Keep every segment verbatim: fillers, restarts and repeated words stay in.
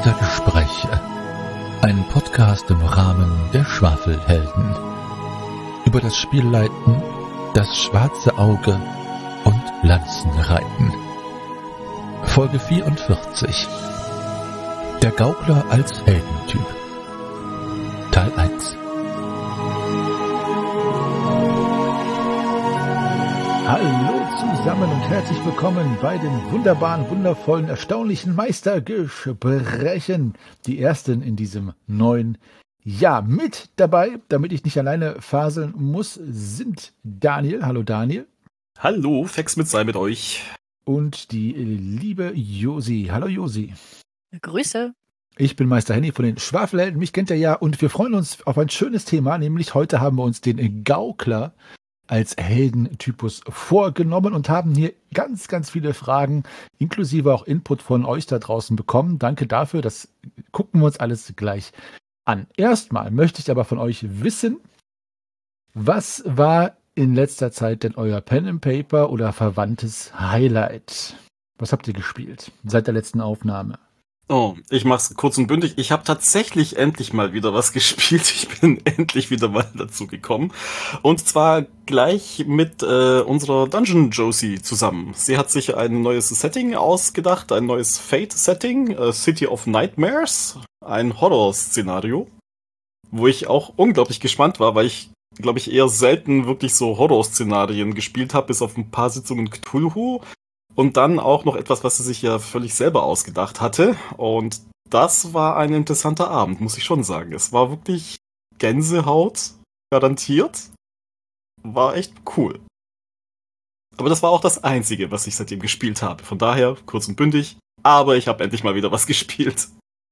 Geistergespräche. Ein Podcast im Rahmen der Schwafelhelden. Über das Spielleiten, das schwarze Auge und Lanzenreiten. Folge vierundvierzig. Der Gaukler als Heldentyp. Teil eins. Hallo zusammen und herzlich willkommen bei den wunderbaren, wundervollen, erstaunlichen Meistergesprächen. Die ersten in diesem neuen Jahr. Mit dabei, damit ich nicht alleine faseln muss, sind Daniel. Hallo Daniel. Hallo, Fex mit sei mit euch. Und die liebe Josi. Hallo Josi. Grüße. Ich bin Meister Henny von den Schwafelhelden, mich kennt ihr ja, und wir freuen uns auf ein schönes Thema, nämlich heute haben wir uns den Gaukler als Heldentypus vorgenommen und haben hier ganz, ganz viele Fragen, inklusive auch Input von euch da draußen bekommen. Danke dafür, das gucken wir uns alles gleich an. Erstmal möchte ich aber von euch wissen, was war in letzter Zeit denn euer Pen and Paper oder verwandtes Highlight? Was habt ihr gespielt seit der letzten Aufnahme? Oh, ich mach's kurz und bündig. Ich habe tatsächlich endlich mal wieder was gespielt. Ich bin endlich wieder mal dazu gekommen. Und zwar gleich mit äh, unserer Dungeon Josie zusammen. Sie hat sich ein neues Setting ausgedacht, ein neues Fate-Setting, äh, City of Nightmares, ein Horror-Szenario, wo ich auch unglaublich gespannt war, weil ich, glaube ich, eher selten wirklich so Horror-Szenarien gespielt habe, bis auf ein paar Sitzungen Cthulhu. Und dann auch noch etwas, was sie sich ja völlig selber ausgedacht hatte. Und das war ein interessanter Abend, muss ich schon sagen. Es war wirklich Gänsehaut, garantiert. War echt cool. Aber das war auch das Einzige, was ich seitdem gespielt habe. Von daher, kurz und bündig. Aber ich habe endlich mal wieder was gespielt.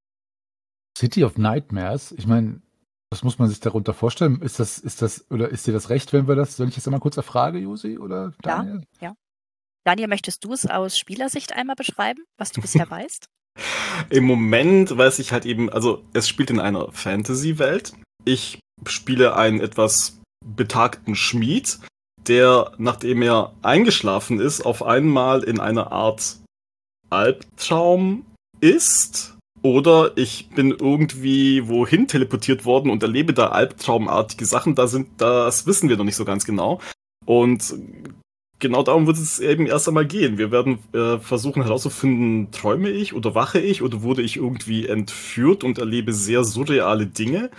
City of Nightmares, ich meine, was muss man sich darunter vorstellen? Ist das, ist das, oder ist dir das recht, wenn wir das, soll ich jetzt einmal kurz erfrage, Josi, oder Daniel? Ja, ja. Daniel, möchtest du es aus Spielersicht einmal beschreiben, was du bisher weißt? Im Moment weiß ich halt eben, also es spielt in einer Fantasy-Welt. Ich spiele einen etwas betagten Schmied, der, nachdem er eingeschlafen ist, auf einmal in einer Art Albtraum ist. Oder ich bin irgendwie wohin teleportiert worden und erlebe da albtraumartige Sachen. Da sind, das wissen wir noch nicht so ganz genau. Und genau darum wird es eben erst einmal gehen. Wir werden äh, versuchen herauszufinden, träume ich oder wache ich oder wurde ich irgendwie entführt und erlebe sehr surreale Dinge.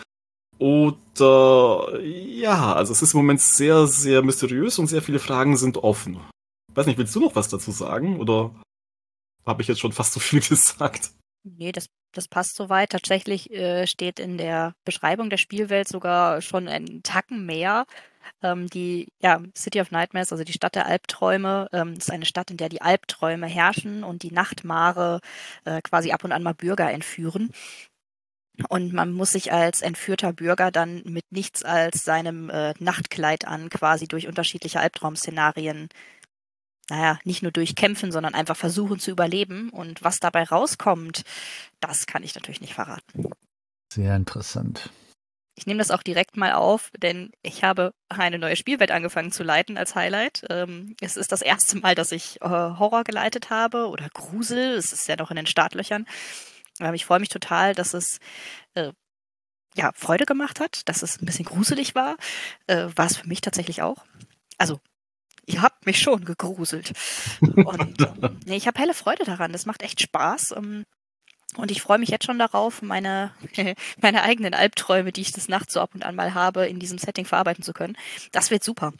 Oder ja, also es ist im Moment sehr, sehr mysteriös und sehr viele Fragen sind offen. Weiß nicht, willst du noch was dazu sagen? Oder habe ich jetzt schon fast so viel gesagt? Nee, das, das passt soweit. Tatsächlich äh, steht in der Beschreibung der Spielwelt sogar schon ein Tacken mehr. Ähm, die ja, City of Nightmares, also die Stadt der Albträume, ähm, ist eine Stadt, in der die Albträume herrschen und die Nachtmare äh, quasi ab und an mal Bürger entführen. Und man muss sich als entführter Bürger dann mit nichts als seinem äh, Nachtkleid an quasi durch unterschiedliche Albtraum-Szenarien, naja, nicht nur durchkämpfen, sondern einfach versuchen zu überleben. Und was dabei rauskommt, das kann ich natürlich nicht verraten. Sehr interessant. Ich nehme das auch direkt mal auf, denn ich habe eine neue Spielwelt angefangen zu leiten als Highlight. Ähm, es ist das erste Mal, dass ich äh, Horror geleitet habe oder Grusel. Es ist ja noch in den Startlöchern. Ähm, ich freue mich total, dass es äh, ja, Freude gemacht hat, dass es ein bisschen gruselig war. Äh, war es für mich tatsächlich auch. Also, ihr habt mich schon gegruselt. Und ähm, nee, ich habe helle Freude daran. Das macht echt Spaß. Ähm, Und ich freue mich jetzt schon darauf, meine, meine eigenen Albträume, die ich des Nachts so ab und an mal habe, in diesem Setting verarbeiten zu können. Das wird super.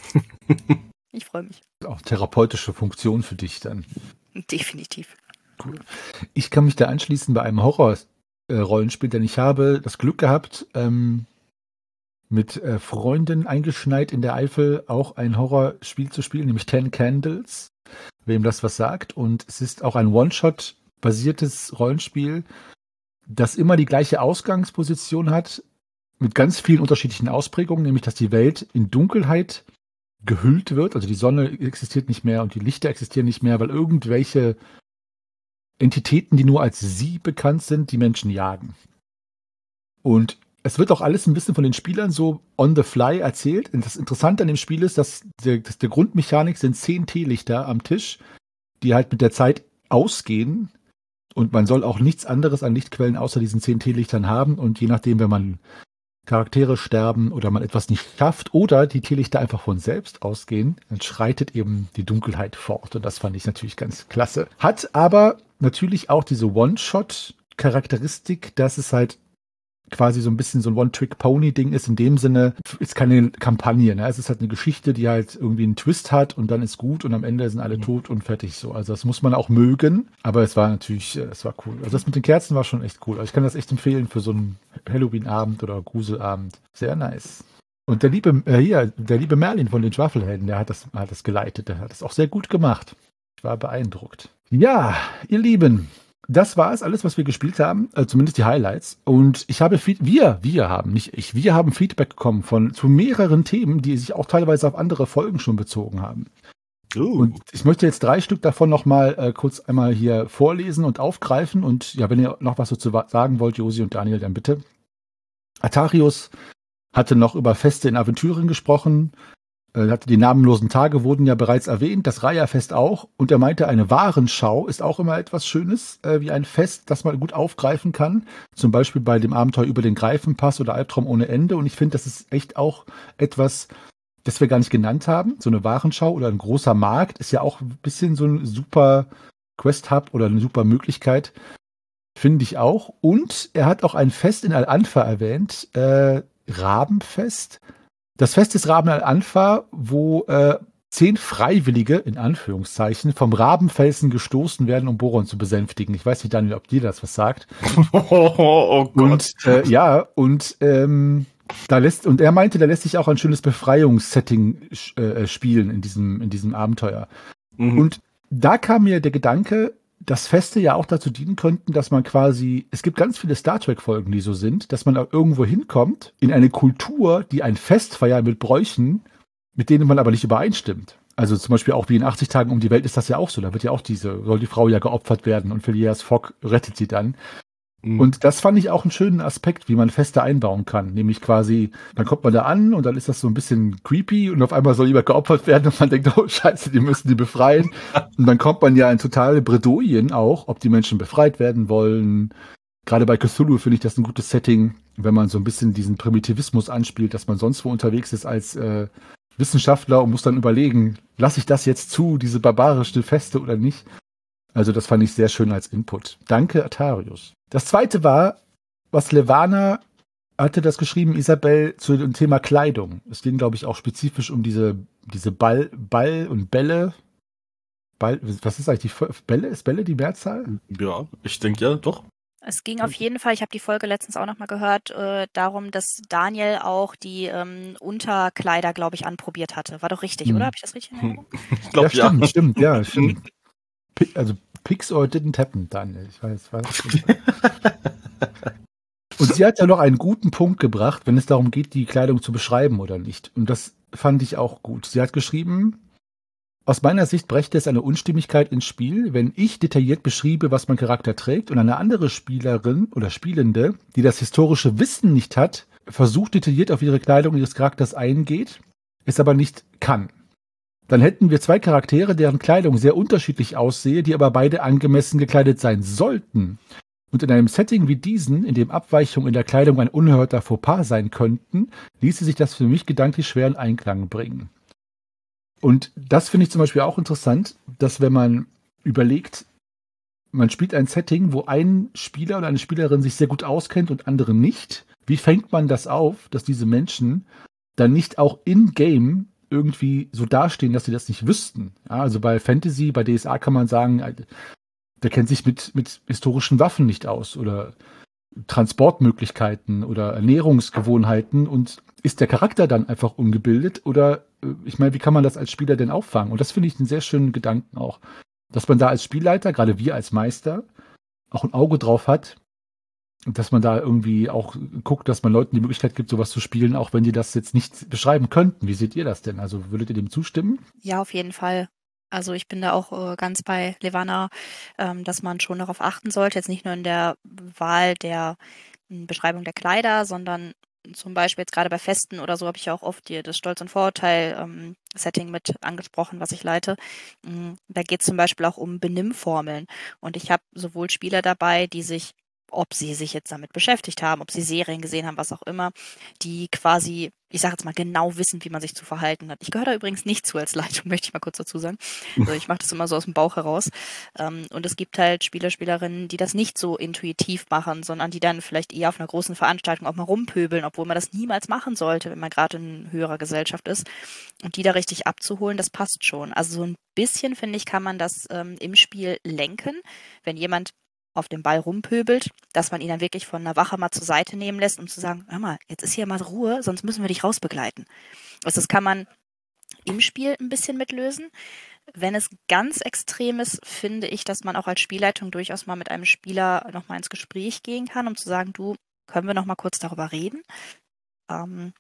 Ich freue mich. Auch therapeutische Funktion für dich dann. Definitiv. Cool. Ich kann mich da anschließen bei einem Horror-Rollenspiel, denn ich habe das Glück gehabt, ähm, mit äh, Freunden eingeschneit in der Eifel auch ein Horrorspiel zu spielen, nämlich Ten Candles, wem das was sagt. Und es ist auch ein One-Shot basiertes Rollenspiel, das immer die gleiche Ausgangsposition hat, mit ganz vielen unterschiedlichen Ausprägungen, nämlich dass die Welt in Dunkelheit gehüllt wird, also die Sonne existiert nicht mehr und die Lichter existieren nicht mehr, weil irgendwelche Entitäten, die nur als sie bekannt sind, die Menschen jagen. Und es wird auch alles ein bisschen von den Spielern so on the fly erzählt. Und das Interessante an dem Spiel ist, dass der, dass der Grundmechanik sind zehn Teelichter am Tisch, die halt mit der Zeit ausgehen Und man soll auch nichts anderes an Lichtquellen außer diesen zehn Teelichtern haben. Und je nachdem, wenn man Charaktere sterben oder man etwas nicht schafft oder die Teelichter einfach von selbst ausgehen, dann schreitet eben die Dunkelheit fort. Und das fand ich natürlich ganz klasse. Hat aber natürlich auch diese One-Shot-Charakteristik, dass es halt quasi so ein bisschen so ein One-Trick-Pony-Ding ist. In dem Sinne, ist keine Kampagne. Ne? Es ist halt eine Geschichte, die halt irgendwie einen Twist hat und dann ist gut und am Ende sind alle tot und fertig so. Also das muss man auch mögen, aber es war natürlich, es war cool. Also das mit den Kerzen war schon echt cool. Also ich kann das echt empfehlen für so einen Halloween-Abend oder Gruselabend. Sehr nice. Und der liebe, äh, hier, der liebe Merlin von den Schwafelhelden, der hat das, hat das geleitet. Der hat das auch sehr gut gemacht. Ich war beeindruckt. Ja, ihr Lieben, das war es alles, was wir gespielt haben, äh, zumindest die Highlights. Und ich habe, Feed- wir, wir haben, nicht ich, wir haben Feedback bekommen von zu mehreren Themen, die sich auch teilweise auf andere Folgen schon bezogen haben. Uh. Und ich möchte jetzt drei Stück davon nochmal äh, kurz einmal hier vorlesen und aufgreifen. Und ja, wenn ihr noch was dazu wa- sagen wollt, Josi und Daniel, dann bitte. Atarius hatte noch über Feste in Aventuren gesprochen. Äh, hatte die namenlosen Tage wurden ja bereits erwähnt, das Raya-Fest auch. Und er meinte, eine Warenschau ist auch immer etwas Schönes, äh, wie ein Fest, das man gut aufgreifen kann. Zum Beispiel bei dem Abenteuer über den Greifenpass oder Albtraum ohne Ende. Und ich finde, das ist echt auch etwas, das wir gar nicht genannt haben. So eine Warenschau oder ein großer Markt ist ja auch ein bisschen so ein super Quest-Hub oder eine super Möglichkeit. Finde ich auch. Und er hat auch ein Fest in Al-Anfa erwähnt, äh, Rabenfest. Das Fest des Raben Al-Anfa, wo äh, zehn Freiwillige, in Anführungszeichen, vom Rabenfelsen gestoßen werden, um Boron zu besänftigen. Ich weiß nicht, Daniel, ob dir das was sagt. Oh, oh Gott. Und äh, ja, und ähm, da lässt, und er meinte, da lässt sich auch ein schönes Befreiungssetting äh, spielen in diesem, in diesem Abenteuer. Mhm. Und da kam mir der Gedanke, dass Feste ja auch dazu dienen könnten, dass man quasi, es gibt ganz viele Star Trek-Folgen, die so sind, dass man auch irgendwo hinkommt, in eine Kultur, die ein Fest feiert mit Bräuchen, mit denen man aber nicht übereinstimmt. Also zum Beispiel auch wie in achtzig Tagen um die Welt ist das ja auch so. Da wird ja auch diese, soll die Frau ja geopfert werden und Phileas Fogg rettet sie dann. Mhm. Und das fand ich auch einen schönen Aspekt, wie man Feste einbauen kann. Nämlich quasi, dann kommt man da an und dann ist das so ein bisschen creepy und auf einmal soll jemand geopfert werden und man denkt, oh scheiße, die müssen die befreien. Und dann kommt man ja in totale Bredouillen auch, ob die Menschen befreit werden wollen. Gerade bei Cthulhu finde ich das ein gutes Setting, wenn man so ein bisschen diesen Primitivismus anspielt, dass man sonst wo unterwegs ist als äh, Wissenschaftler und muss dann überlegen, lasse ich das jetzt zu, diese barbarische Feste oder nicht? Also das fand ich sehr schön als Input. Danke, Atarius. Das zweite war, was Levana hatte das geschrieben, Isabel, zu dem Thema Kleidung. Es ging, glaube ich, auch spezifisch um diese, diese Ball, Ball und Bälle. Ball, was ist eigentlich die Bälle? Ist Bälle die Mehrzahl? Ja, ich denke ja, doch. Es ging auf jeden Fall, ich habe die Folge letztens auch nochmal gehört, äh, darum, dass Daniel auch die ähm, Unterkleider, glaube ich, anprobiert hatte. War doch richtig, Hm. oder? Habe ich das richtig in Erinnerung? Ich glaube, ja, stimmt, ja. stimmt, ja, stimmt. Pi- Also Pix or didn't happen, Daniel. Ich weiß, weiß. Und sie hat ja noch einen guten Punkt gebracht, wenn es darum geht, die Kleidung zu beschreiben oder nicht. Und das fand ich auch gut. Sie hat geschrieben, aus meiner Sicht brächte es eine Unstimmigkeit ins Spiel, wenn ich detailliert beschriebe, was mein Charakter trägt und eine andere Spielerin oder Spielende, die das historische Wissen nicht hat, versucht detailliert auf ihre Kleidung ihres Charakters eingeht, es aber nicht kann. Dann hätten wir zwei Charaktere, deren Kleidung sehr unterschiedlich aussehe, die aber beide angemessen gekleidet sein sollten. Und in einem Setting wie diesen, in dem Abweichungen in der Kleidung ein unerhörter Fauxpas sein könnten, ließe sich das für mich gedanklich schwer in Einklang bringen. Und das finde ich zum Beispiel auch interessant, dass wenn man überlegt, man spielt ein Setting, wo ein Spieler oder eine Spielerin sich sehr gut auskennt und andere nicht, wie fängt man das auf, dass diese Menschen dann nicht auch in-game irgendwie so dastehen, dass sie das nicht wüssten? Ja, also bei Fantasy, bei D S A kann man sagen, der kennt sich mit, mit historischen Waffen nicht aus oder Transportmöglichkeiten oder Ernährungsgewohnheiten und ist der Charakter dann einfach ungebildet oder, ich meine, wie kann man das als Spieler denn auffangen? Und das finde ich einen sehr schönen Gedanken auch, dass man da als Spielleiter, gerade wir als Meister, auch ein Auge drauf hat und dass man da irgendwie auch guckt, dass man Leuten die Möglichkeit gibt, sowas zu spielen, auch wenn die das jetzt nicht beschreiben könnten. Wie seht ihr das denn? Also würdet ihr dem zustimmen? Ja, auf jeden Fall. Also ich bin da auch äh, ganz bei Levana, ähm, dass man schon darauf achten sollte, jetzt nicht nur in der Wahl der m, Beschreibung der Kleider, sondern zum Beispiel jetzt gerade bei Festen oder so habe ich ja auch oft hier das Stolz- und Vorurteil-Setting ähm, mit angesprochen, was ich leite. Mm, Da geht es zum Beispiel auch um Benimmformeln. Und ich habe sowohl Spieler dabei, die sich, ob sie sich jetzt damit beschäftigt haben, ob sie Serien gesehen haben, was auch immer, die quasi, ich sage jetzt mal, genau wissen, wie man sich zu verhalten hat. Ich gehöre da übrigens nicht zu als Leitung, möchte ich mal kurz dazu sagen. Also ich mache das immer so aus dem Bauch heraus. Ähm, und es gibt halt Spieler, Spielerinnen, die das nicht so intuitiv machen, sondern die dann vielleicht eher auf einer großen Veranstaltung auch mal rumpöbeln, obwohl man das niemals machen sollte, wenn man gerade in höherer Gesellschaft ist. Und die da richtig abzuholen, das passt schon. Also so ein bisschen, finde ich, kann man das ähm, im Spiel lenken, wenn jemand auf dem Ball rumpöbelt, dass man ihn dann wirklich von einer Wache mal zur Seite nehmen lässt, um zu sagen, hör mal, jetzt ist hier mal Ruhe, sonst müssen wir dich rausbegleiten. Also das kann man im Spiel ein bisschen mitlösen. Wenn es ganz extrem ist, finde ich, dass man auch als Spielleitung durchaus mal mit einem Spieler nochmal ins Gespräch gehen kann, um zu sagen, du, können wir nochmal kurz darüber reden? Ähm,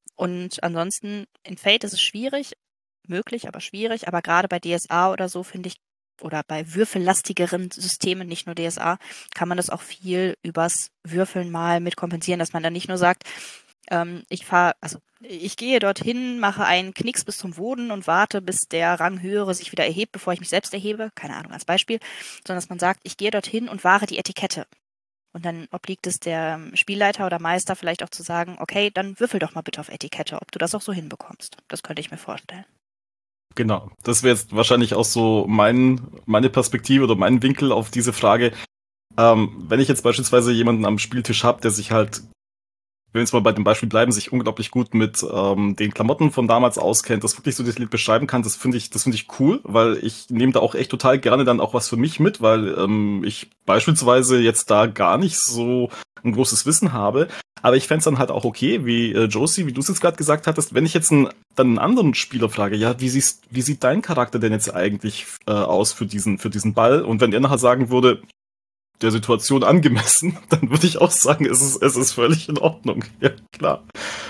und ansonsten, in Fate ist es schwierig, möglich, aber schwierig, aber gerade bei D S A oder so, finde ich, oder bei würfellastigeren Systemen, nicht nur D S A, kann man das auch viel übers Würfeln mal mit kompensieren, dass man dann nicht nur sagt, ähm, ich fahre, also ich gehe dorthin, mache einen Knicks bis zum Boden und warte, bis der Ranghöhere sich wieder erhebt, bevor ich mich selbst erhebe, keine Ahnung, als Beispiel, sondern dass man sagt, ich gehe dorthin und wahre die Etikette. Und dann obliegt es der Spielleiter oder Meister vielleicht auch zu sagen, okay, dann würfel doch mal bitte auf Etikette, ob du das auch so hinbekommst. Das könnte ich mir vorstellen. Genau, das wäre jetzt wahrscheinlich auch so mein, meine Perspektive oder mein Winkel auf diese Frage. Ähm, wenn ich jetzt beispielsweise jemanden am Spieltisch habe, der sich halt, wenn wir jetzt mal bei dem Beispiel bleiben, sich unglaublich gut mit ähm, den Klamotten von damals auskennt, das wirklich so detailliert beschreiben kann, das finde ich, das finde ich cool, weil ich nehme da auch echt total gerne dann auch was für mich mit, weil ähm, ich beispielsweise jetzt da gar nicht so ein großes Wissen habe. Aber ich fände es dann halt auch okay, wie äh, Josie, wie du es jetzt gerade gesagt hattest, wenn ich jetzt einen, dann einen anderen Spieler frage, ja, wie, siehst, wie sieht dein Charakter denn jetzt eigentlich äh, aus für diesen, für diesen Ball? Und wenn der nachher sagen würde, der Situation angemessen, dann würde ich auch sagen, es ist, es ist völlig in Ordnung. Ja, klar.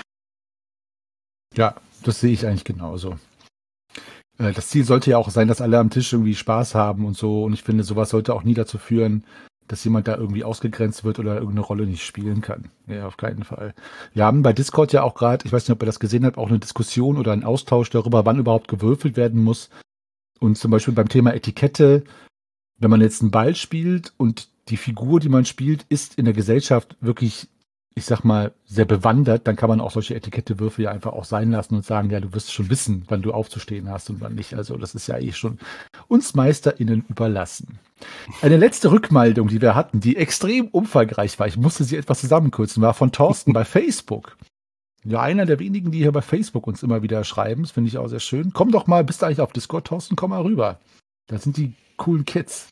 Ja, das sehe ich eigentlich genauso. Äh, Das Ziel sollte ja auch sein, dass alle am Tisch irgendwie Spaß haben und so. Und ich finde, sowas sollte auch nie dazu führen, dass jemand da irgendwie ausgegrenzt wird oder irgendeine Rolle nicht spielen kann. Ja, auf keinen Fall. Wir haben bei Discord ja auch gerade, ich weiß nicht, ob ihr das gesehen habt, auch eine Diskussion oder einen Austausch darüber, wann überhaupt gewürfelt werden muss. Und zum Beispiel beim Thema Etikette, wenn man jetzt einen Ball spielt und die Figur, die man spielt, ist in der Gesellschaft wirklich, ich sag mal, sehr bewandert, dann kann man auch solche Etikettewürfe ja einfach auch sein lassen und sagen, ja, du wirst schon wissen, wann du aufzustehen hast und wann nicht. Also das ist ja eh schon uns MeisterInnen überlassen. Eine letzte Rückmeldung, die wir hatten, die extrem umfangreich war, ich musste sie etwas zusammenkürzen, war von Thorsten bei Facebook. Ja, einer der wenigen, die hier bei Facebook uns immer wieder schreiben, das finde ich auch sehr schön. Komm doch mal, bist du eigentlich auf Discord, Thorsten, komm mal rüber. Da sind die coolen Kids.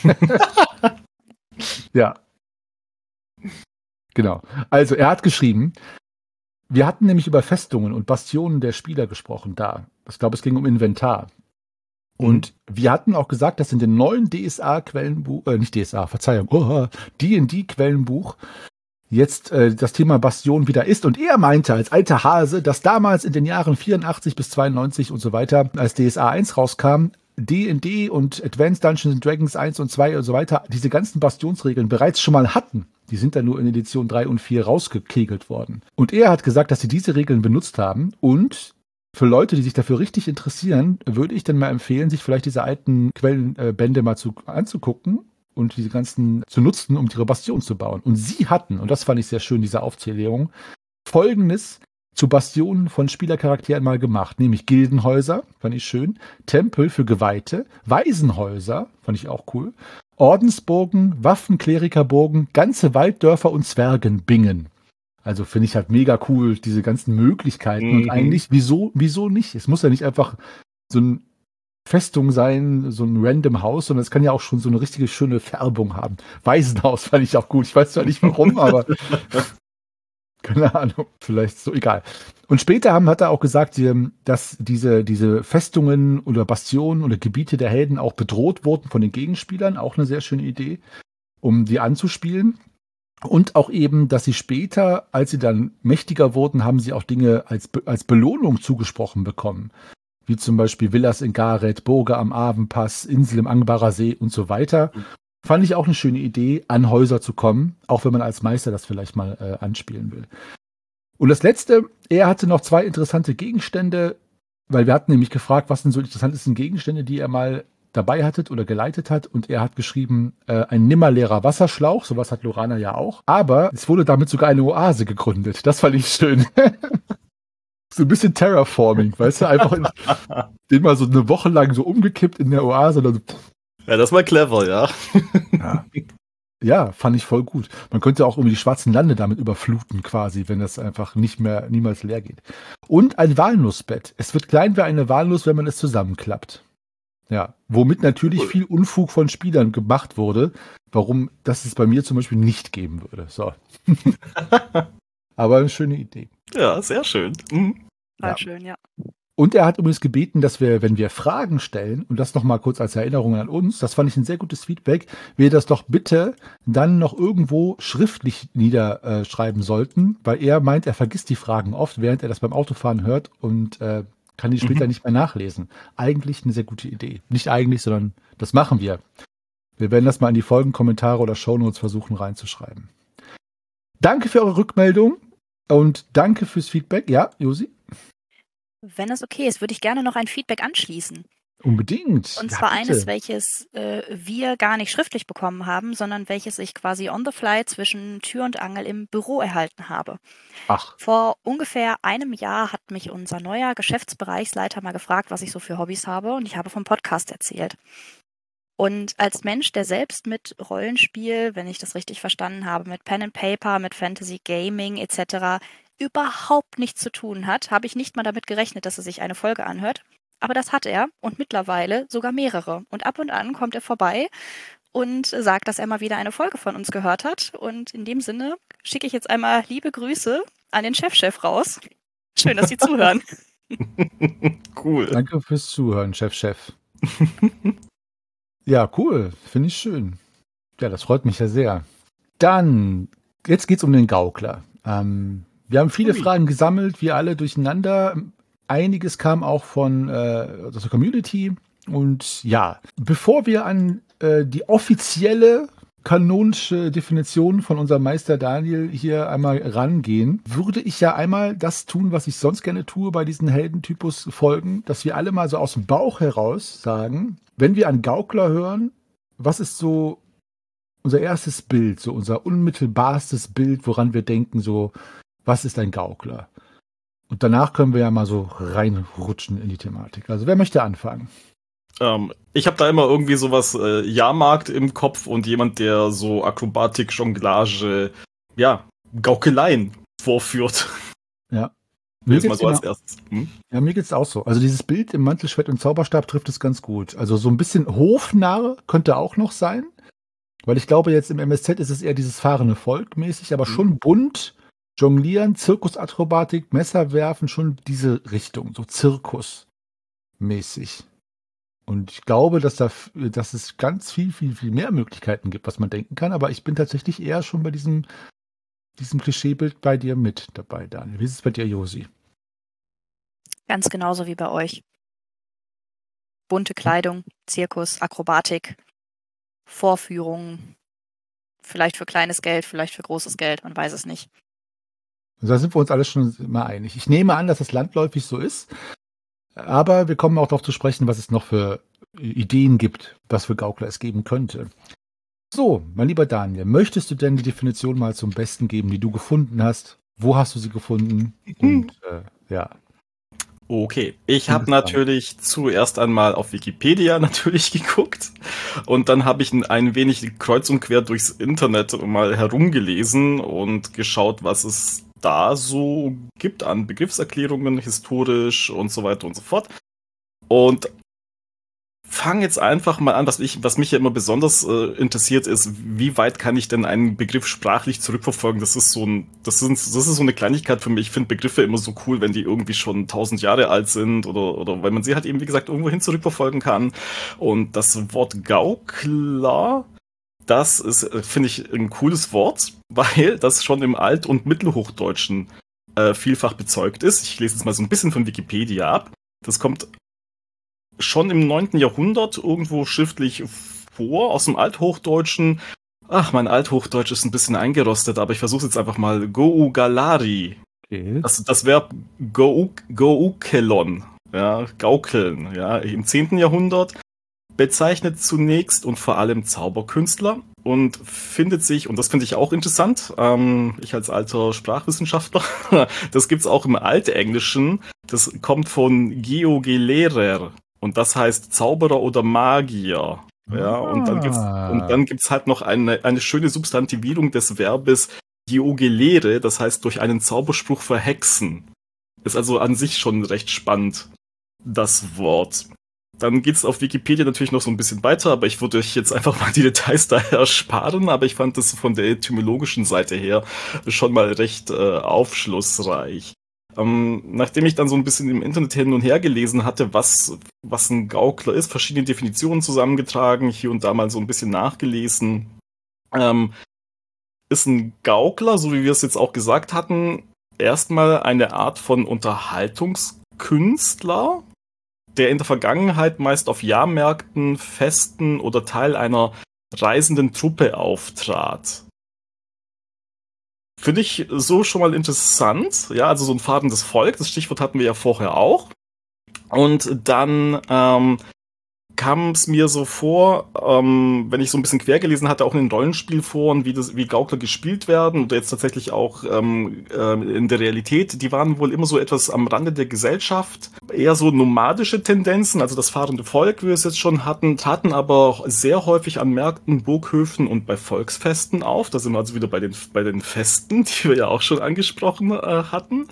Ja. Genau. Also er hat geschrieben, wir hatten nämlich über Festungen und Bastionen der Spieler gesprochen da. Ich glaube, es ging um Inventar. Und mhm. wir hatten auch gesagt, dass in dem neuen D S A-Quellenbuch, äh, nicht D S A, Verzeihung, oh, D und D-Quellenbuch jetzt äh, das Thema Bastion wieder ist. Und er meinte als alter Hase, dass damals in den Jahren vierundachtzig bis zweiundneunzig und so weiter, als D S A eins rauskam, D und D und Advanced Dungeons and Dragons eins und zwei und so weiter diese ganzen Bastionsregeln bereits schon mal hatten. Die sind dann nur in Edition drei und vier rausgekegelt worden. Und er hat gesagt, dass sie diese Regeln benutzt haben. Und für Leute, die sich dafür richtig interessieren, würde ich dann mal empfehlen, sich vielleicht diese alten Quellenbände mal zu, anzugucken und diese ganzen zu nutzen, um ihre Bastion zu bauen. Und sie hatten, und das fand ich sehr schön, diese Aufzählung, Folgendes zu Bastionen von Spielercharakteren mal gemacht, nämlich Gildenhäuser, fand ich schön, Tempel für Geweihte, Waisenhäuser, fand ich auch cool, Ordensburgen, Waffenklerikerburgen, ganze Walddörfer und Zwergenbingen. Also finde ich halt mega cool, diese ganzen Möglichkeiten. Mhm. Und eigentlich, wieso, wieso nicht? Es muss ja nicht einfach so eine Festung sein, so ein random Haus, sondern es kann ja auch schon so eine richtige schöne Färbung haben. Waisenhaus fand ich auch gut. Ich weiß zwar nicht warum, aber keine Ahnung, vielleicht so, egal. Und später haben, hat er auch gesagt, dass diese, diese Festungen oder Bastionen oder Gebiete der Helden auch bedroht wurden von den Gegenspielern. Auch eine sehr schöne Idee, um die anzuspielen. Und auch eben, dass sie später, als sie dann mächtiger wurden, haben sie auch Dinge als, als Belohnung zugesprochen bekommen. Wie zum Beispiel Villas in Gareth, Burge am Avenpass, Insel im Angbarer See und so weiter. Fand ich auch eine schöne Idee, an Häuser zu kommen, auch wenn man als Meister das vielleicht mal äh, anspielen will. Und das Letzte, er hatte noch zwei interessante Gegenstände, weil wir hatten nämlich gefragt, was sind so die interessantesten Gegenstände, die er mal dabei hattet oder geleitet hat. Und er hat geschrieben, äh, ein nimmerleerer Wasserschlauch, sowas hat Lorana ja auch. Aber es wurde damit sogar eine Oase gegründet. Das fand ich schön. So ein bisschen Terraforming, weißt du, einfach in, den mal so eine Woche lang so umgekippt in der Oase. Oder so. Ja, das war clever, ja. Ja. Ja, fand ich voll gut. Man könnte auch irgendwie die schwarzen Lande damit überfluten quasi, wenn das einfach nicht mehr, niemals leer geht. Und ein Walnussbett. Es wird klein wie eine Walnuss, wenn man es zusammenklappt. Ja, womit natürlich viel Unfug von Spielern gemacht wurde, warum das es bei mir zum Beispiel nicht geben würde. So. Aber eine schöne Idee. Ja, sehr schön. Mhm. War Ja. schön, ja. Und er hat übrigens gebeten, dass wir, wenn wir Fragen stellen, und das nochmal kurz als Erinnerung an uns, das fand ich ein sehr gutes Feedback, wir das doch bitte dann noch irgendwo schriftlich niederschreiben sollten, weil er meint, er vergisst die Fragen oft, während er das beim Autofahren hört und äh, kann die später Mhm. nicht mehr nachlesen. Eigentlich eine sehr gute Idee. Nicht eigentlich, sondern das machen wir. Wir werden das mal in die Folgenkommentare oder Shownotes versuchen reinzuschreiben. Danke für eure Rückmeldung und danke fürs Feedback. Ja, Josi? Wenn es okay ist, würde ich gerne noch ein Feedback anschließen. Unbedingt. Und Ja, zwar bitte. eines, welches äh, wir gar nicht schriftlich bekommen haben, sondern welches ich quasi on the fly zwischen Tür und Angel im Büro erhalten habe. Ach, Vor ungefähr einem Jahr hat mich unser neuer Geschäftsbereichsleiter mal gefragt, was ich so für Hobbys habe, und ich habe vom Podcast erzählt. Und als Mensch, der selbst mit Rollenspiel, wenn ich das richtig verstanden habe, mit Pen and Paper, mit Fantasy Gaming et cetera überhaupt nichts zu tun hat, habe ich nicht mal damit gerechnet, dass er sich eine Folge anhört. Aber das hat er und mittlerweile sogar mehrere. Und ab und an kommt er vorbei und sagt, dass er mal wieder eine Folge von uns gehört hat. Und in dem Sinne schicke ich jetzt einmal liebe Grüße an den Chefchef raus. Schön, dass Sie zuhören. Cool. danke fürs Zuhören, Chef, Chef. Ja, cool. Finde ich schön. Ja, das freut mich ja sehr. Dann, jetzt geht's um den Gaukler. Ähm, wir haben viele Ui. Fragen gesammelt, wir alle durcheinander. Einiges kam auch von äh, aus der Community. Und ja, bevor wir an äh, die offizielle kanonische Definition von unserem Meister Daniel hier einmal rangehen, würde ich ja einmal das tun, was ich sonst gerne tue bei diesen Heldentypus-Folgen, dass wir alle mal so aus dem Bauch heraus sagen, wenn wir an Gaukler hören, was ist so unser erstes Bild, so unser unmittelbarstes Bild, woran wir denken, so, was ist ein Gaukler? Und danach können wir ja mal so reinrutschen in die Thematik. Also wer möchte anfangen? Ähm, ich habe da immer irgendwie sowas äh, Jahrmarkt im Kopf und jemand, der so Akrobatik, Jonglage, ja, Gaukeleien vorführt. Ja. Mir Mir jetzt mal geht's so als genau- erstes. Hm? Ja, mir geht's auch so. Also dieses Bild im Mantel, Schwert und Zauberstab trifft es ganz gut. Also so ein bisschen Hofnarr könnte auch noch sein, weil ich glaube, jetzt im M S Z ist es eher dieses fahrende Volk mäßig, aber Mhm. schon bunt, Jonglieren, Zirkusakrobatik, Messer werfen, schon diese Richtung, so Zirkus-mäßig. Und ich glaube, dass, da, f- dass es ganz viel, viel, viel mehr Möglichkeiten gibt, was man denken kann, aber ich bin tatsächlich eher schon bei diesem, diesem Klischeebild bei dir mit dabei, Daniel. Wie ist es bei dir, Josi? Ganz genauso wie bei euch. Bunte Kleidung, Zirkus, Akrobatik, Vorführungen. Vielleicht für kleines Geld, vielleicht für großes Geld, man weiß es nicht. Also da sind wir uns alle schon mal einig. Ich nehme an, dass das landläufig so ist, aber wir kommen auch darauf zu sprechen, was es noch für Ideen gibt, was für Gaukler es geben könnte. So, mein lieber Daniel, möchtest du denn die Definition mal zum Besten geben, die du gefunden hast? Wo hast du sie gefunden? Und äh, ja, Okay, ich habe Bin gespannt. natürlich zuerst einmal auf Wikipedia natürlich geguckt und dann habe ich ein, ein wenig kreuz und quer durchs Internet mal herumgelesen und geschaut, was es da so gibt an Begriffserklärungen, historisch und so weiter und so fort. Und fang jetzt einfach mal an, was, ich, was mich ja immer besonders äh, interessiert ist, wie weit kann ich denn einen Begriff sprachlich zurückverfolgen? Das ist so ein, das ist, das ist so eine Kleinigkeit für mich. Ich finde Begriffe immer so cool, wenn die irgendwie schon tausend Jahre alt sind oder, oder weil man sie halt eben, wie gesagt, irgendwohin zurückverfolgen kann. Und das Wort Gaukler, das ist, äh, finde ich, ein cooles Wort, weil das schon im Alt- und Mittelhochdeutschen äh, vielfach bezeugt ist. Ich lese jetzt mal so ein bisschen von Wikipedia ab. Das kommt schon im neunten Jahrhundert irgendwo schriftlich vor, aus dem Althochdeutschen. Ach, mein Althochdeutsch ist ein bisschen eingerostet, aber ich versuche jetzt einfach mal. Gougalari Okay. Das, das Verb go, goukelon, ja, gaukeln, ja, im zehnten Jahrhundert, bezeichnet zunächst und vor allem Zauberkünstler und findet sich, und das finde ich auch interessant, ähm, ich als alter Sprachwissenschaftler, das gibt's auch im Altenglischen, das kommt von geogelerer und das heißt Zauberer oder Magier. Ja, und dann gibt's, und dann gibt's halt noch eine, eine schöne Substantivierung des Verbes geogelere, das heißt durch einen Zauberspruch verhexen. Ist also an sich schon recht spannend, das Wort. Dann geht's auf Wikipedia natürlich noch so ein bisschen weiter, aber ich würde euch jetzt einfach mal die Details da ersparen, aber ich fand das von der etymologischen Seite her schon mal recht äh, aufschlussreich. Ähm, nachdem ich dann so ein bisschen im Internet hin und her gelesen hatte, was, was ein Gaukler ist, verschiedene Definitionen zusammengetragen, hier und da mal so ein bisschen nachgelesen, ähm, ist ein Gaukler, so wie wir es jetzt auch gesagt hatten, erstmal eine Art von Unterhaltungskünstler, der in der Vergangenheit meist auf Jahrmärkten, Festen oder Teil einer reisenden Truppe auftrat. Finde ich so schon mal interessant. Ja, also so ein fahrendes Volk, das Stichwort hatten wir ja vorher auch. Und dann ähm, kam es mir so vor, ähm, wenn ich so ein bisschen quer gelesen hatte, auch in den Rollenspielforen, wie das, wie Gaukler gespielt werden oder jetzt tatsächlich auch ähm, äh, in der Realität, die waren wohl immer so etwas am Rande der Gesellschaft, eher so nomadische Tendenzen, also das fahrende Volk, wie wir es jetzt schon hatten, traten aber sehr häufig an Märkten, Burghöfen und bei Volksfesten auf. Da sind wir also wieder bei den, bei den Festen, die wir ja auch schon angesprochen äh, hatten.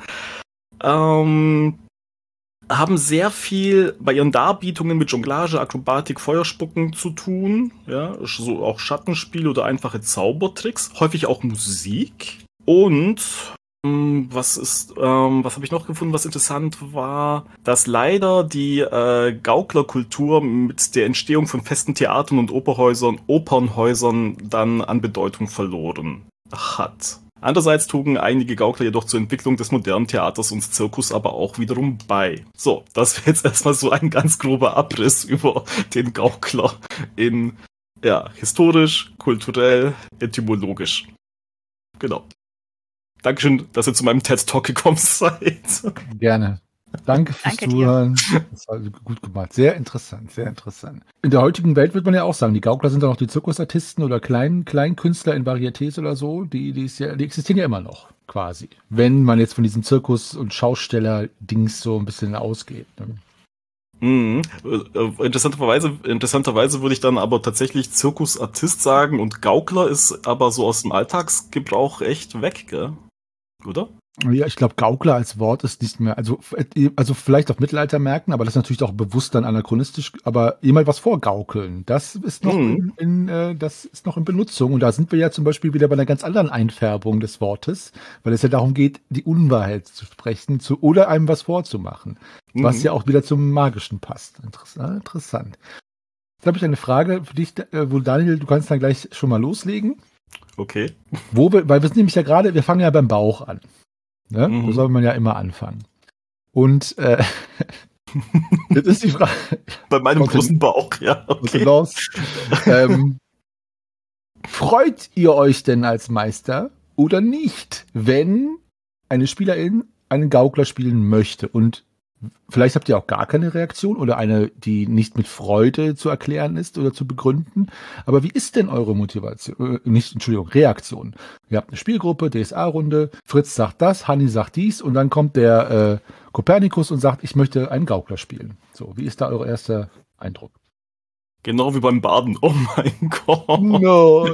Ähm, haben sehr viel bei ihren Darbietungen mit Jonglage, Akrobatik, Feuerspucken zu tun, ja, so auch Schattenspiele oder einfache Zaubertricks, häufig auch Musik. Und ähm, was ist, ähm, was habe ich noch gefunden, was interessant war, dass leider die äh, Gauklerkultur mit der Entstehung von festen Theatern und Operhäusern, Opernhäusern dann an Bedeutung verloren hat. Andererseits trugen einige Gaukler jedoch zur Entwicklung des modernen Theaters und Zirkus aber auch wiederum bei. So, das wäre jetzt erstmal so ein ganz grober Abriss über den Gaukler in, ja, historisch, kulturell, etymologisch. Genau. Dankeschön, dass ihr zu meinem TED-Talk gekommen seid. Gerne. Danke fürs Danke Zuhören. Das war gut gemacht. Sehr interessant, sehr interessant. In der heutigen Welt würde man ja auch sagen, die Gaukler sind doch noch die Zirkusartisten oder Klein, Kleinkünstler in Varietés oder so. Die, die, ist ja, die existieren ja immer noch, quasi. Wenn man jetzt von diesem Zirkus- und Schausteller-Dings so ein bisschen ausgeht. Ne? Mhm. Interessanterweise, interessanterweise würde ich dann aber tatsächlich Zirkusartist sagen und Gaukler ist aber so aus dem Alltagsgebrauch echt weg, gell? Oder? Ja, ich glaube, Gaukler als Wort ist nicht mehr, also, also vielleicht auf Mittelaltermärkten, aber das ist natürlich auch bewusst dann anachronistisch, aber jemand was vorgaukeln, das ist noch Mhm. in, in äh, das ist noch in Benutzung und da sind wir ja zum Beispiel wieder bei einer ganz anderen Einfärbung des Wortes, weil es ja darum geht, die Unwahrheit zu sprechen zu, oder einem was vorzumachen, was Mhm. ja auch wieder zum Magischen passt. Interessant. interessant. Jetzt habe ich eine Frage für dich, äh, wo Daniel, du kannst dann gleich schon mal loslegen. Okay. Wo wir, weil wir sind nämlich ja gerade, wir fangen ja beim Bauch an. Ne? Mhm. So soll man ja immer anfangen. Und äh, jetzt ist die Frage. Bei meinem Kommt großen Bauch, ja. Okay. Okay. ähm, freut ihr euch denn als Meister oder nicht, wenn eine Spielerin einen Gaukler spielen möchte? Und vielleicht habt ihr auch gar keine Reaktion oder eine, die nicht mit Freude zu erklären ist oder zu begründen. Aber wie ist denn eure Motivation? Äh, nicht, Entschuldigung, Reaktion. Ihr habt eine Spielgruppe, D S A-Runde, Fritz sagt das, Hanni sagt dies und dann kommt der äh, Kopernikus und sagt, ich möchte einen Gaukler spielen. So, wie ist da euer erster Eindruck? Genau wie beim Baden. Oh mein Gott. No.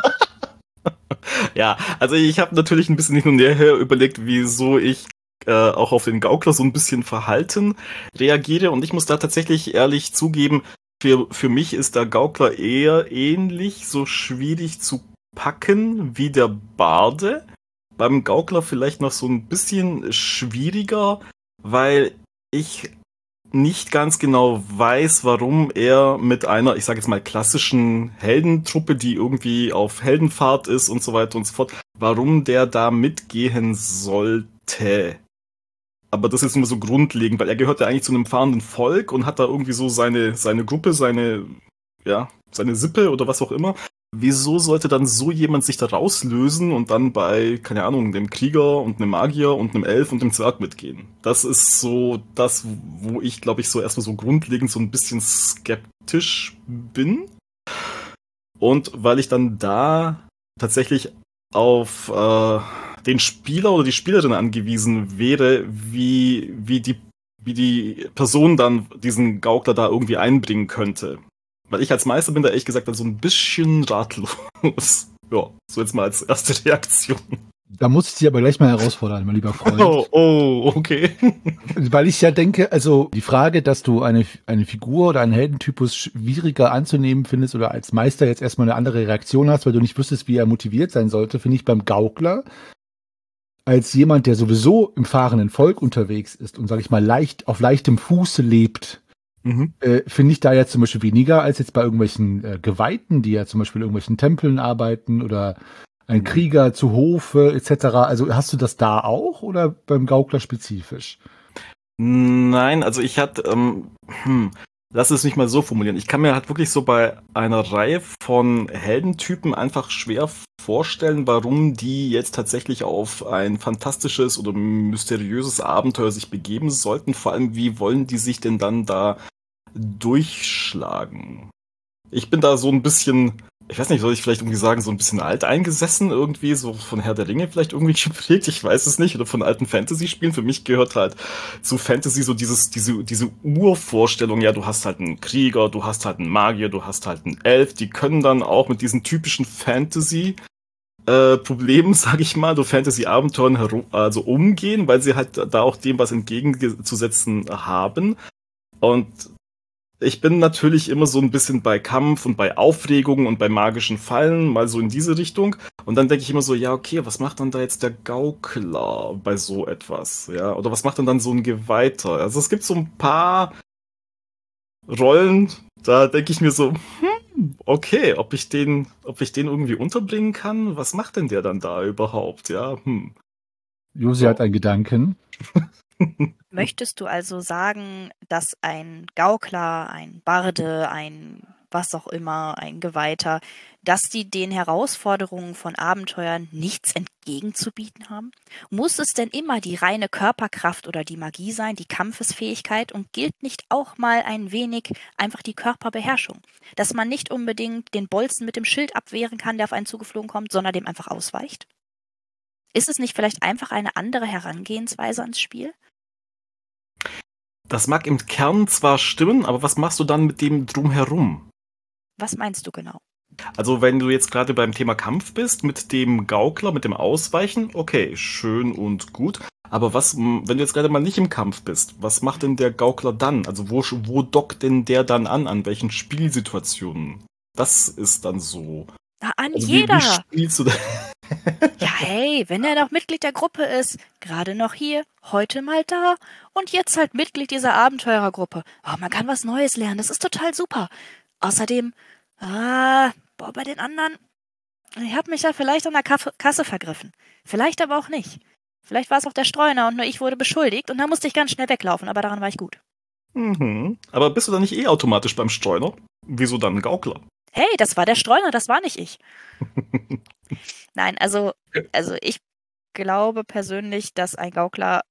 Ja, also ich habe natürlich ein bisschen hin und her überlegt, wieso ich äh, auch auf den Gaukler so ein bisschen verhalten reagiere. Und ich muss da tatsächlich ehrlich zugeben, für, für mich ist der Gaukler eher ähnlich, so schwierig zu packen wie der Barde. Beim Gaukler vielleicht noch so ein bisschen schwieriger, weil ich nicht ganz genau weiß, warum er mit einer, ich sage jetzt mal, klassischen Heldentruppe, die irgendwie auf Heldenfahrt ist und so weiter und so fort, warum der da mitgehen sollte. Aber das ist nur so grundlegend, weil er gehört ja eigentlich zu einem fahrenden Volk und hat da irgendwie so seine, seine Gruppe, seine, ja, seine Sippe oder was auch immer. wieso sollte dann so jemand sich da rauslösen und dann bei, keine Ahnung, dem Krieger und einem Magier und einem Elf und einem Zwerg mitgehen? Das ist so das, wo ich, glaube ich, so erstmal so grundlegend so ein bisschen skeptisch bin. Und weil ich dann da tatsächlich auf äh, den Spieler oder die Spielerin angewiesen wäre, wie, wie, die, wie die Person dann diesen Gaukler da irgendwie einbringen könnte. Weil ich als Meister bin da ehrlich gesagt dann so ein bisschen ratlos. Ja, so jetzt mal als erste Reaktion. Da muss ich dich aber gleich mal herausfordern, mein lieber Freund. Oh, oh, okay. Weil ich ja denke, also die Frage, dass du eine, eine Figur oder einen Heldentypus schwieriger anzunehmen findest oder als Meister jetzt erstmal eine andere Reaktion hast, weil du nicht wüsstest, wie er motiviert sein sollte, finde ich beim Gaukler als jemand, der sowieso im fahrenden Volk unterwegs ist und, sag ich mal, leicht auf leichtem Fuße lebt, mhm. äh, finde ich da jetzt zum Beispiel weniger als jetzt bei irgendwelchen äh, Geweihten, die ja zum Beispiel in irgendwelchen Tempeln arbeiten oder ein Krieger zu Hofe et cetera. Also hast du das da auch oder beim Gaukler spezifisch? Nein, also ich hatte, ähm, hm, lass es mich mal so formulieren. Ich kann mir halt wirklich so bei einer Reihe von Heldentypen einfach schwer vorstellen, warum die jetzt tatsächlich auf ein fantastisches oder mysteriöses Abenteuer sich begeben sollten. Vor allem, wie wollen die sich denn dann da durchschlagen? Ich bin da so ein bisschen, ich weiß nicht, soll ich vielleicht irgendwie sagen, so ein bisschen alteingesessen irgendwie, so von Herr der Ringe vielleicht irgendwie geprägt, ich weiß es nicht, oder von alten Fantasy-Spielen. Für mich gehört halt zu Fantasy so dieses, diese, diese Urvorstellung, ja, du hast halt einen Krieger, du hast halt einen Magier, du hast halt einen Elf, die können dann auch mit diesen typischen Fantasy äh, Problemen, sag ich mal, so Fantasy-Abenteuern herum, also umgehen, weil sie halt da auch dem was entgegenzusetzen haben. Und ich bin natürlich immer so ein bisschen bei Kampf und bei Aufregung und bei magischen Fallen, mal so in diese Richtung. Und dann denke ich immer so, ja, okay, was macht dann da jetzt der Gaukler bei so etwas? Ja, oder was macht dann dann so ein Geweihter? Also es gibt so ein paar Rollen, da denke ich mir so, hm, okay, ob ich den, ob ich den irgendwie unterbringen kann? Was macht denn der dann da überhaupt? Ja, hm. Josi so. Hat einen Gedanken. Möchtest du also sagen, dass ein Gaukler, ein Barde, ein was auch immer, ein Geweihter, dass die den Herausforderungen von Abenteuern nichts entgegenzubieten haben? Muss es denn immer die reine Körperkraft oder die Magie sein, die Kampfesfähigkeit, und gilt nicht auch mal ein wenig einfach die Körperbeherrschung? Dass man nicht unbedingt den Bolzen mit dem Schild abwehren kann, der auf einen zugeflogen kommt, sondern dem einfach ausweicht? Ist es nicht vielleicht einfach eine andere Herangehensweise ans Spiel? Das mag im Kern zwar stimmen, aber was machst du dann mit dem Drumherum? Was meinst du genau? Also wenn du jetzt gerade beim Thema Kampf bist, mit dem Gaukler, mit dem Ausweichen, okay, schön und gut. Aber was, wenn du jetzt gerade mal nicht im Kampf bist, was macht denn der Gaukler dann? Also wo, wo dockt denn der dann an? An welchen Spielsituationen? Das ist dann so. Na, an also jeder. Wie, wie spielst du da? Ja, hey, wenn er noch Mitglied der Gruppe ist, gerade noch hier, heute mal da und jetzt halt Mitglied dieser Abenteurergruppe. Oh, man kann was Neues lernen, das ist total super. Außerdem, ah, boah, bei den anderen, ich habe mich da vielleicht an der Kaff- Kasse vergriffen. Vielleicht aber auch nicht. Vielleicht war es auch der Streuner und nur ich wurde beschuldigt und da musste ich ganz schnell weglaufen, aber daran war ich gut. Mhm. Aber bist du dann nicht eh automatisch beim Streuner? Wieso dann ein Gaukler? Hey, das war der Streuner, das war nicht ich. Nein, also, also ich glaube persönlich, dass ein Gaukler,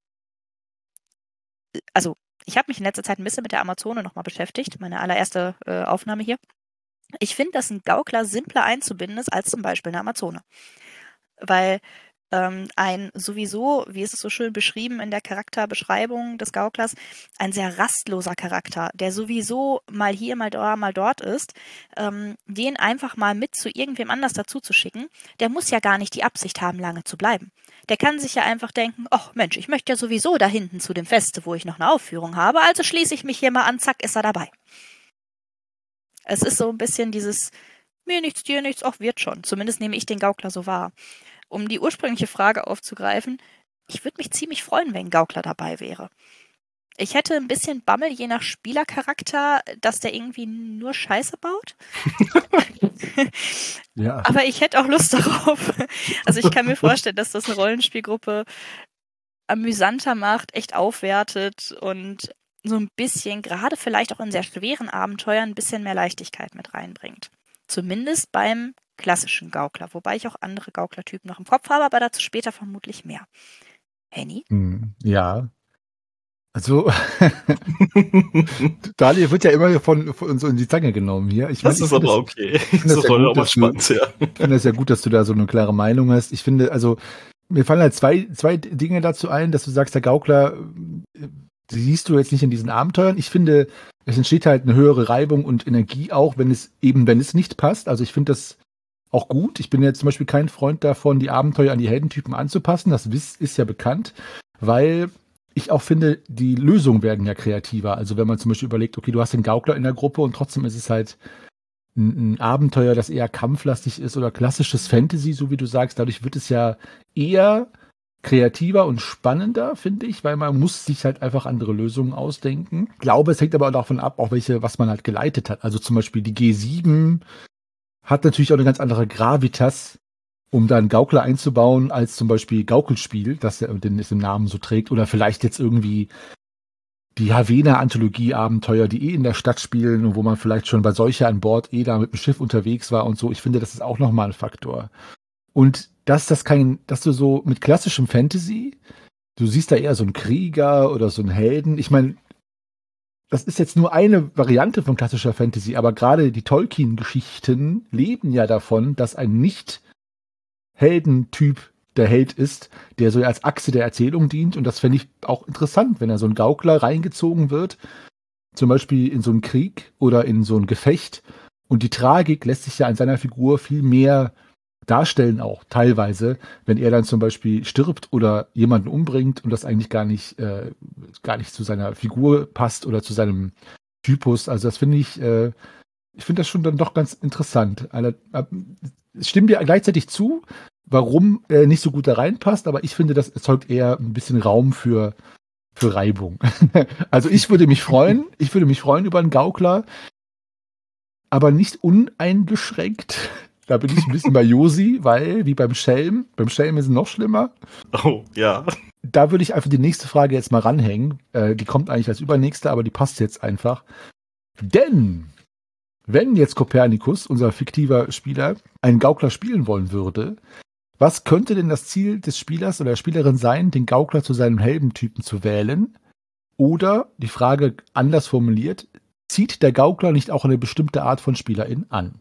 also ich habe mich in letzter Zeit ein bisschen mit der Amazone nochmal beschäftigt, meine allererste äh, Aufnahme hier. Ich finde, dass ein Gaukler simpler einzubinden ist als zum Beispiel eine Amazone. Weil ähm, ein sowieso, wie ist es so schön beschrieben in der Charakterbeschreibung des Gauklers, ein sehr rastloser Charakter, der sowieso mal hier, mal da, mal dort ist, ähm, den einfach mal mit zu irgendwem anders dazu zu schicken, der muss ja gar nicht die Absicht haben, lange zu bleiben. Der kann sich ja einfach denken, ach Mensch, ich möchte ja sowieso da hinten zu dem Feste, wo ich noch eine Aufführung habe, also schließe ich mich hier mal an, zack, ist er dabei. Es ist so ein bisschen dieses, mir nichts, dir nichts, auch wird schon. Zumindest nehme ich den Gaukler so wahr. Um die ursprüngliche Frage aufzugreifen, ich würde mich ziemlich freuen, wenn ein Gaukler dabei wäre. Ich hätte ein bisschen Bammel, je nach Spielercharakter, dass der irgendwie nur Scheiße baut. Ja. Aber ich hätte auch Lust darauf. Also ich kann mir vorstellen, dass das eine Rollenspielgruppe amüsanter macht, echt aufwertet und so ein bisschen, gerade vielleicht auch in sehr schweren Abenteuern, ein bisschen mehr Leichtigkeit mit reinbringt. Zumindest beim klassischen Gaukler, wobei ich auch andere Gauklertypen noch im Kopf habe, aber dazu später vermutlich mehr. Henny? Hm, ja. Also, Daniel wird ja immer von, von so in die Zange genommen hier. Ich Das mein, ist ich aber das, okay. Ich Das finde soll ja ja gut, auch mal dass du, spannend, ja. ich finde es ja gut, dass du da so eine klare Meinung hast. Ich finde, also, mir fallen halt zwei, zwei Dinge dazu ein, dass du sagst, der Gaukler, äh, siehst du jetzt nicht in diesen Abenteuern. Ich finde, es entsteht halt eine höhere Reibung und Energie auch, wenn es eben, wenn es nicht passt. Also ich finde das auch gut. Ich bin jetzt zum Beispiel kein Freund davon, die Abenteuer an die Heldentypen anzupassen. Das ist ja bekannt, weil ich auch finde, die Lösungen werden ja kreativer. Also wenn man zum Beispiel überlegt, okay, du hast den Gaukler in der Gruppe und trotzdem ist es halt ein, ein Abenteuer, das eher kampflastig ist oder klassisches Fantasy, so wie du sagst. Dadurch wird es ja eher kreativer und spannender, finde ich, weil man muss sich halt einfach andere Lösungen ausdenken. Ich glaube, es hängt aber auch davon ab, auch welche, was man halt geleitet hat. Also zum Beispiel die G sieben hat natürlich auch eine ganz andere Gravitas, um da einen Gaukler einzubauen, als zum Beispiel Gaukelspiel, das ja den es im Namen so trägt, oder vielleicht jetzt irgendwie die Havena-Anthologie-Abenteuer, die eh in der Stadt spielen und wo man vielleicht schon bei solcher an Bord eh da mit dem Schiff unterwegs war und so. Ich finde, das ist auch nochmal ein Faktor. Und dass das kein, dass du so mit klassischem Fantasy, du siehst da eher so einen Krieger oder so einen Helden. Ich meine, das ist jetzt nur eine Variante von klassischer Fantasy, aber gerade die Tolkien-Geschichten leben ja davon, dass ein Nicht-Heldentyp der Held ist, der so als Achse der Erzählung dient. Und das fände ich auch interessant, wenn er so ein Gaukler reingezogen wird, zum Beispiel in so einen Krieg oder in so ein Gefecht. Und die Tragik lässt sich ja an seiner Figur viel mehr darstellen, auch teilweise, wenn er dann zum Beispiel stirbt oder jemanden umbringt und das eigentlich gar nicht, äh, gar nicht zu seiner Figur passt oder zu seinem Typus. Also das finde ich, äh, ich finde das schon dann doch ganz interessant. Also, äh, es stimmt dir gleichzeitig zu, warum er nicht so gut da reinpasst, aber ich finde, das erzeugt eher ein bisschen Raum für, für Reibung. Also ich würde mich freuen, ich würde mich freuen über einen Gaukler, aber nicht uneingeschränkt. Da bin ich ein bisschen bei Josi, weil, wie beim Schelm, beim Schelm ist es noch schlimmer. Oh, ja. Da würde ich einfach die nächste Frage jetzt mal ranhängen. Äh, die kommt eigentlich als übernächste, aber die passt jetzt einfach. Denn, wenn jetzt Kopernikus, unser fiktiver Spieler, einen Gaukler spielen wollen würde, was könnte denn das Ziel des Spielers oder der Spielerin sein, den Gaukler zu seinem Heldentypen zu wählen? Oder, die Frage anders formuliert, zieht der Gaukler nicht auch eine bestimmte Art von Spielerin an?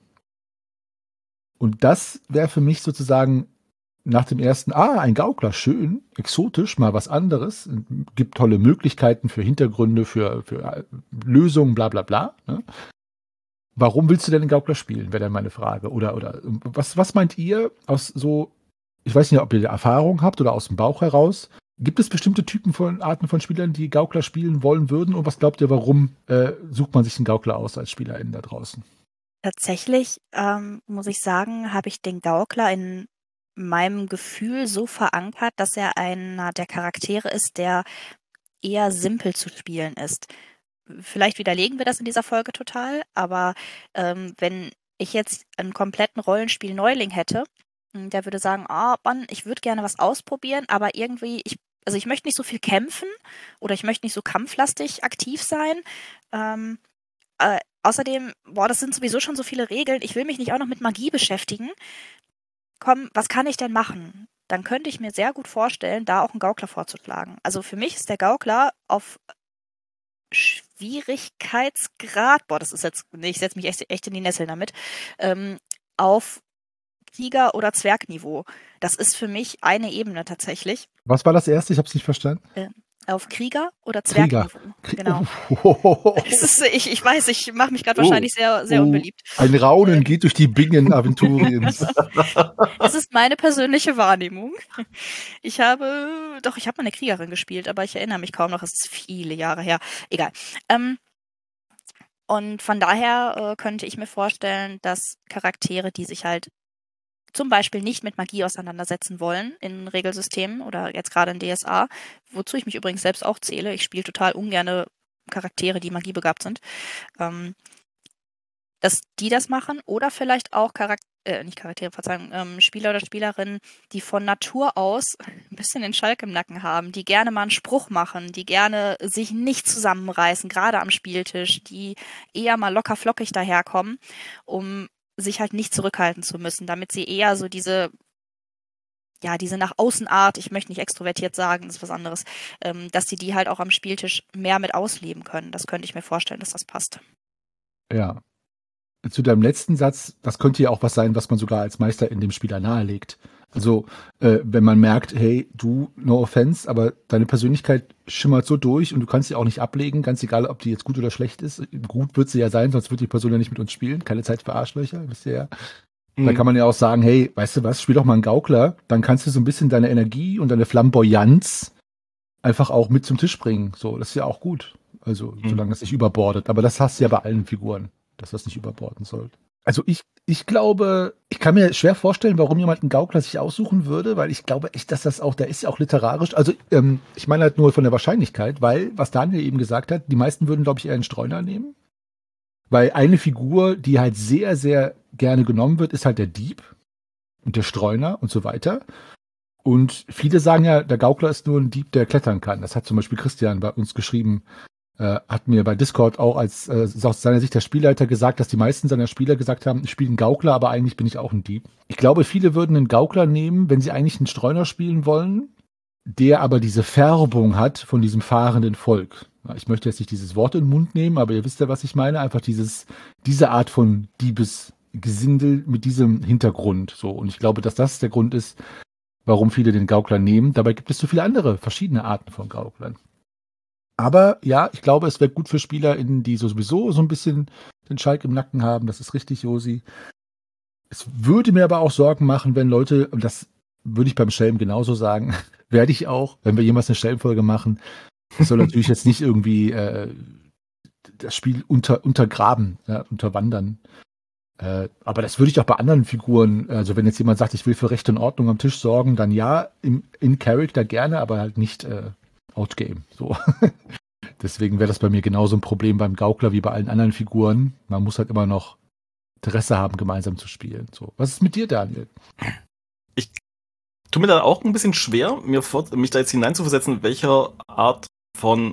Und das wäre für mich sozusagen nach dem ersten, ah, ein Gaukler, schön, exotisch, mal was anderes, gibt tolle Möglichkeiten für Hintergründe, für, für Lösungen, bla bla bla. Ne? Warum willst du denn den Gaukler spielen, wäre dann meine Frage. Oder, oder was, was meint ihr aus so, ich weiß nicht, ob ihr Erfahrung habt oder aus dem Bauch heraus, gibt es bestimmte Typen von Arten von Spielern, die Gaukler spielen wollen würden? Und was glaubt ihr, warum äh, sucht man sich einen Gaukler aus als Spielerin da draußen? Tatsächlich, ähm, muss ich sagen, habe ich den Gaukler in meinem Gefühl so verankert, dass er einer der Charaktere ist, der eher simpel zu spielen ist. Vielleicht widerlegen wir das in dieser Folge total, aber ähm, wenn ich jetzt einen kompletten Rollenspiel-Neuling hätte, der würde sagen, ah, Mann, ich würde gerne was ausprobieren, aber irgendwie, ich, also ich möchte nicht so viel kämpfen oder ich möchte nicht so kampflastig aktiv sein. Ähm, äh, außerdem, boah, das sind sowieso schon so viele Regeln, ich will mich nicht auch noch mit Magie beschäftigen. Komm, was kann ich denn machen? Dann könnte ich mir sehr gut vorstellen, da auch einen Gaukler vorzuschlagen. Also für mich ist der Gaukler auf Schwierigkeitsgrad, boah, das ist jetzt, nee, ich setze mich echt, echt in die Nesseln damit, ähm, auf Krieger- oder Zwergniveau. Das ist für mich eine Ebene tatsächlich. Was war das erste? Ich habe es nicht verstanden. Äh, auf Krieger- oder Krieger. Zwergniveau. Genau. Oh. Es ist, ich, ich weiß, ich mache mich gerade Oh. wahrscheinlich sehr, sehr Oh. unbeliebt. Ein Raunen geht durch die Bingen Aventuriens. Es ist meine persönliche Wahrnehmung. Ich habe, doch, ich habe mal eine Kriegerin gespielt, aber ich erinnere mich kaum noch, es ist viele Jahre her. Egal. Ähm, und von daher äh, könnte ich mir vorstellen, dass Charaktere, die sich halt zum Beispiel nicht mit Magie auseinandersetzen wollen in Regelsystemen oder jetzt gerade in D S A, wozu ich mich übrigens selbst auch zähle. Ich spiele total ungerne Charaktere, die magiebegabt sind. Ähm, dass die das machen oder vielleicht auch Charaktere, äh, nicht Charaktere, Verzeihung, ähm, Spieler oder Spielerinnen, die von Natur aus ein bisschen den Schalk im Nacken haben, die gerne mal einen Spruch machen, die gerne sich nicht zusammenreißen, gerade am Spieltisch, die eher mal locker flockig daherkommen, um sich halt nicht zurückhalten zu müssen, damit sie eher so diese, ja, diese nach außen Art, ich möchte nicht extrovertiert sagen, das ist was anderes, ähm, dass sie die halt auch am Spieltisch mehr mit ausleben können. Das könnte ich mir vorstellen, dass das passt. Ja. Zu deinem letzten Satz, das könnte ja auch was sein, was man sogar als Meister in dem Spieler nahelegt. Also, äh, wenn man merkt, hey, du, no offense, aber deine Persönlichkeit schimmert so durch und du kannst sie auch nicht ablegen, ganz egal, ob die jetzt gut oder schlecht ist. Gut wird sie ja sein, sonst wird die Person ja nicht mit uns spielen. Keine Zeit für Arschlöcher, wisst ihr ja. Mhm. Dann kann man ja auch sagen, hey, weißt du was, spiel doch mal einen Gaukler, dann kannst du so ein bisschen deine Energie und deine Flamboyanz einfach auch mit zum Tisch bringen. So, das ist ja auch gut. Also, mhm. solange es nicht überbordet. Aber das hast du ja bei allen Figuren, dass das nicht überborden sollte. Also ich, ich glaube, ich kann mir schwer vorstellen, warum jemand einen Gaukler sich aussuchen würde, weil ich glaube echt, dass das auch, der ist ja auch literarisch, also ähm, ich meine halt nur von der Wahrscheinlichkeit, weil, was Daniel eben gesagt hat, die meisten würden, glaube ich, eher einen Streuner nehmen, weil eine Figur, die halt sehr, sehr gerne genommen wird, ist halt der Dieb und der Streuner und so weiter. Und viele sagen ja, der Gaukler ist nur ein Dieb, der klettern kann. Das hat zum Beispiel Christian bei uns geschrieben, hat mir bei Discord auch als äh, aus seiner Sicht der Spielleiter gesagt, dass die meisten seiner Spieler gesagt haben, ich spiele einen Gaukler, aber eigentlich bin ich auch ein Dieb. Ich glaube, viele würden einen Gaukler nehmen, wenn sie eigentlich einen Streuner spielen wollen, der aber diese Färbung hat von diesem fahrenden Volk. Ich möchte jetzt nicht dieses Wort in den Mund nehmen, aber ihr wisst ja, was ich meine. Einfach dieses, diese Art von Diebesgesindel mit diesem Hintergrund. So. Und ich glaube, dass das der Grund ist, warum viele den Gaukler nehmen. Dabei gibt es so viele andere, verschiedene Arten von Gauklern. Aber ja, ich glaube, es wäre gut für SpielerInnen, die sowieso so ein bisschen den Schalk im Nacken haben. Das ist richtig, Josi. Es würde mir aber auch Sorgen machen, wenn Leute, und das würde ich beim Schelm genauso sagen, werde ich auch, wenn wir jemals eine Schelmfolge machen, das soll natürlich jetzt nicht irgendwie äh, das Spiel unter, untergraben, ja, unterwandern. Äh, aber das würde ich auch bei anderen Figuren, also wenn jetzt jemand sagt, ich will für Recht und Ordnung am Tisch sorgen, dann ja, im, in Character gerne, aber halt nicht äh, Outgame. So. Deswegen wäre das bei mir genauso ein Problem beim Gaukler wie bei allen anderen Figuren. Man muss halt immer noch Interesse haben, gemeinsam zu spielen. So. Was ist mit dir, Daniel? Ich tue mir da auch ein bisschen schwer, mir vor, mich da jetzt hineinzuversetzen, welcher Art von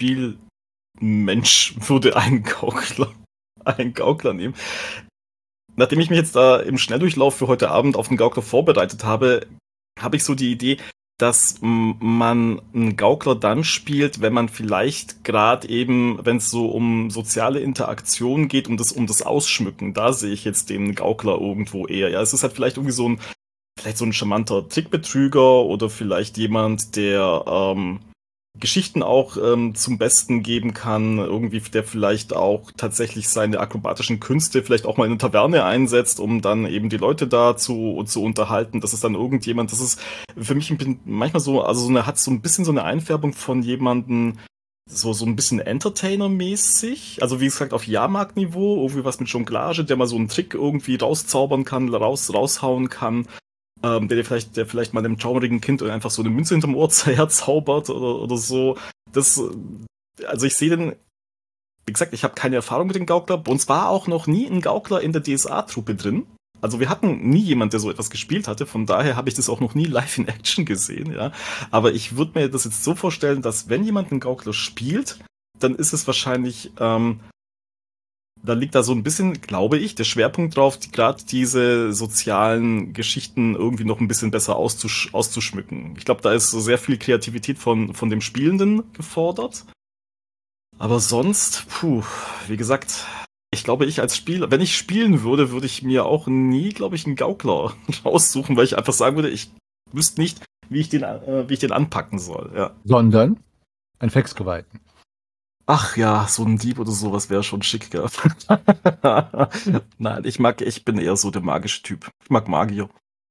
Spielmensch würde einen Gaukler, einen Gaukler nehmen. Nachdem ich mich jetzt da im Schnelldurchlauf für heute Abend auf den Gaukler vorbereitet habe, habe ich so die Idee, dass man einen Gaukler dann spielt, wenn man vielleicht gerade eben, wenn es so um soziale Interaktion geht, um das, um das Ausschmücken, da sehe ich jetzt den Gaukler irgendwo eher. Ja, es ist halt vielleicht irgendwie so ein, vielleicht so ein charmanter Trickbetrüger oder vielleicht jemand, der ähm, Geschichten auch ähm, zum Besten geben kann, irgendwie, der vielleicht auch tatsächlich seine akrobatischen Künste vielleicht auch mal in eine Taverne einsetzt, um dann eben die Leute da zu, zu unterhalten. Das ist dann irgendjemand, das ist für mich manchmal so, also so eine, hat so ein bisschen so eine Einfärbung von jemandem, so, so ein bisschen Entertainer-mäßig, also wie gesagt auf Jahrmarktniveau, irgendwie was mit Jonglage, der mal so einen Trick irgendwie rauszaubern kann, raus, raushauen kann. Ähm, der vielleicht, der vielleicht mal einem schaumerigen Kind einfach so eine Münze hinterm Ohr herzaubert oder, oder so. Das, also ich sehe den, wie gesagt, ich habe keine Erfahrung mit dem Gaukler. Bei uns war auch noch nie ein Gaukler in der D S A-Truppe drin. Also wir hatten nie jemand, der so etwas gespielt hatte. Von daher habe ich das auch noch nie live in Action gesehen. Ja. Aber ich würde mir das jetzt so vorstellen, dass wenn jemand einen Gaukler spielt, dann ist es wahrscheinlich ähm, da liegt da so ein bisschen, glaube ich, der Schwerpunkt drauf, die, gerade diese sozialen Geschichten irgendwie noch ein bisschen besser auszusch- auszuschmücken. Ich glaube, da ist so sehr viel Kreativität von, von dem Spielenden gefordert. Aber sonst, puh, wie gesagt, ich glaube, ich als Spieler, wenn ich spielen würde, würde ich mir auch nie, glaube ich, einen Gaukler aussuchen, weil ich einfach sagen würde, ich wüsste nicht, wie ich den, äh, wie ich den anpacken soll. Ja. Sondern ein Fexgeweihten. Ach ja, so ein Dieb oder sowas wäre schon schick, gell? Nein, ich mag, ich bin eher so der magische Typ. Ich mag Magier.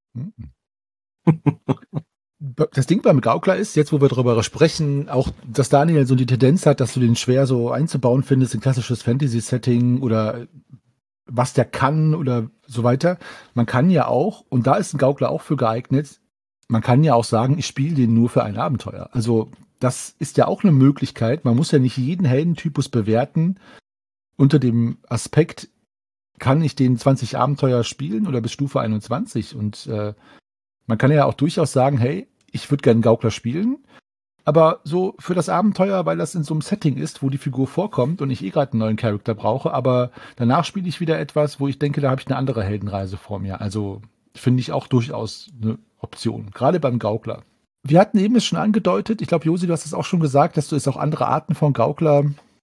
Das Ding beim Gaukler ist, jetzt wo wir darüber sprechen, auch, dass Daniel so die Tendenz hat, dass du den schwer so einzubauen findest in klassisches Fantasy-Setting oder was der kann oder so weiter. Man kann ja auch, und da ist ein Gaukler auch für geeignet, man kann ja auch sagen, ich spiele den nur für ein Abenteuer. Also das ist ja auch eine Möglichkeit. Man muss ja nicht jeden Heldentypus bewerten unter dem Aspekt, kann ich den zwanzig Abenteuer spielen oder bis Stufe einundzwanzig? Und äh, man kann ja auch durchaus sagen, hey, ich würde gerne einen Gaukler spielen, Aber so für das Abenteuer, weil das in so einem Setting ist, wo die Figur vorkommt und ich eh gerade einen neuen Charakter brauche, aber danach spiele ich wieder etwas, wo ich denke, da habe ich eine andere Heldenreise vor mir. Also finde ich auch durchaus eine Option, gerade beim Gaukler. Wir hatten eben es schon angedeutet, ich glaube, Josi, du hast es auch schon gesagt, dass du es auch andere Arten von Gaukler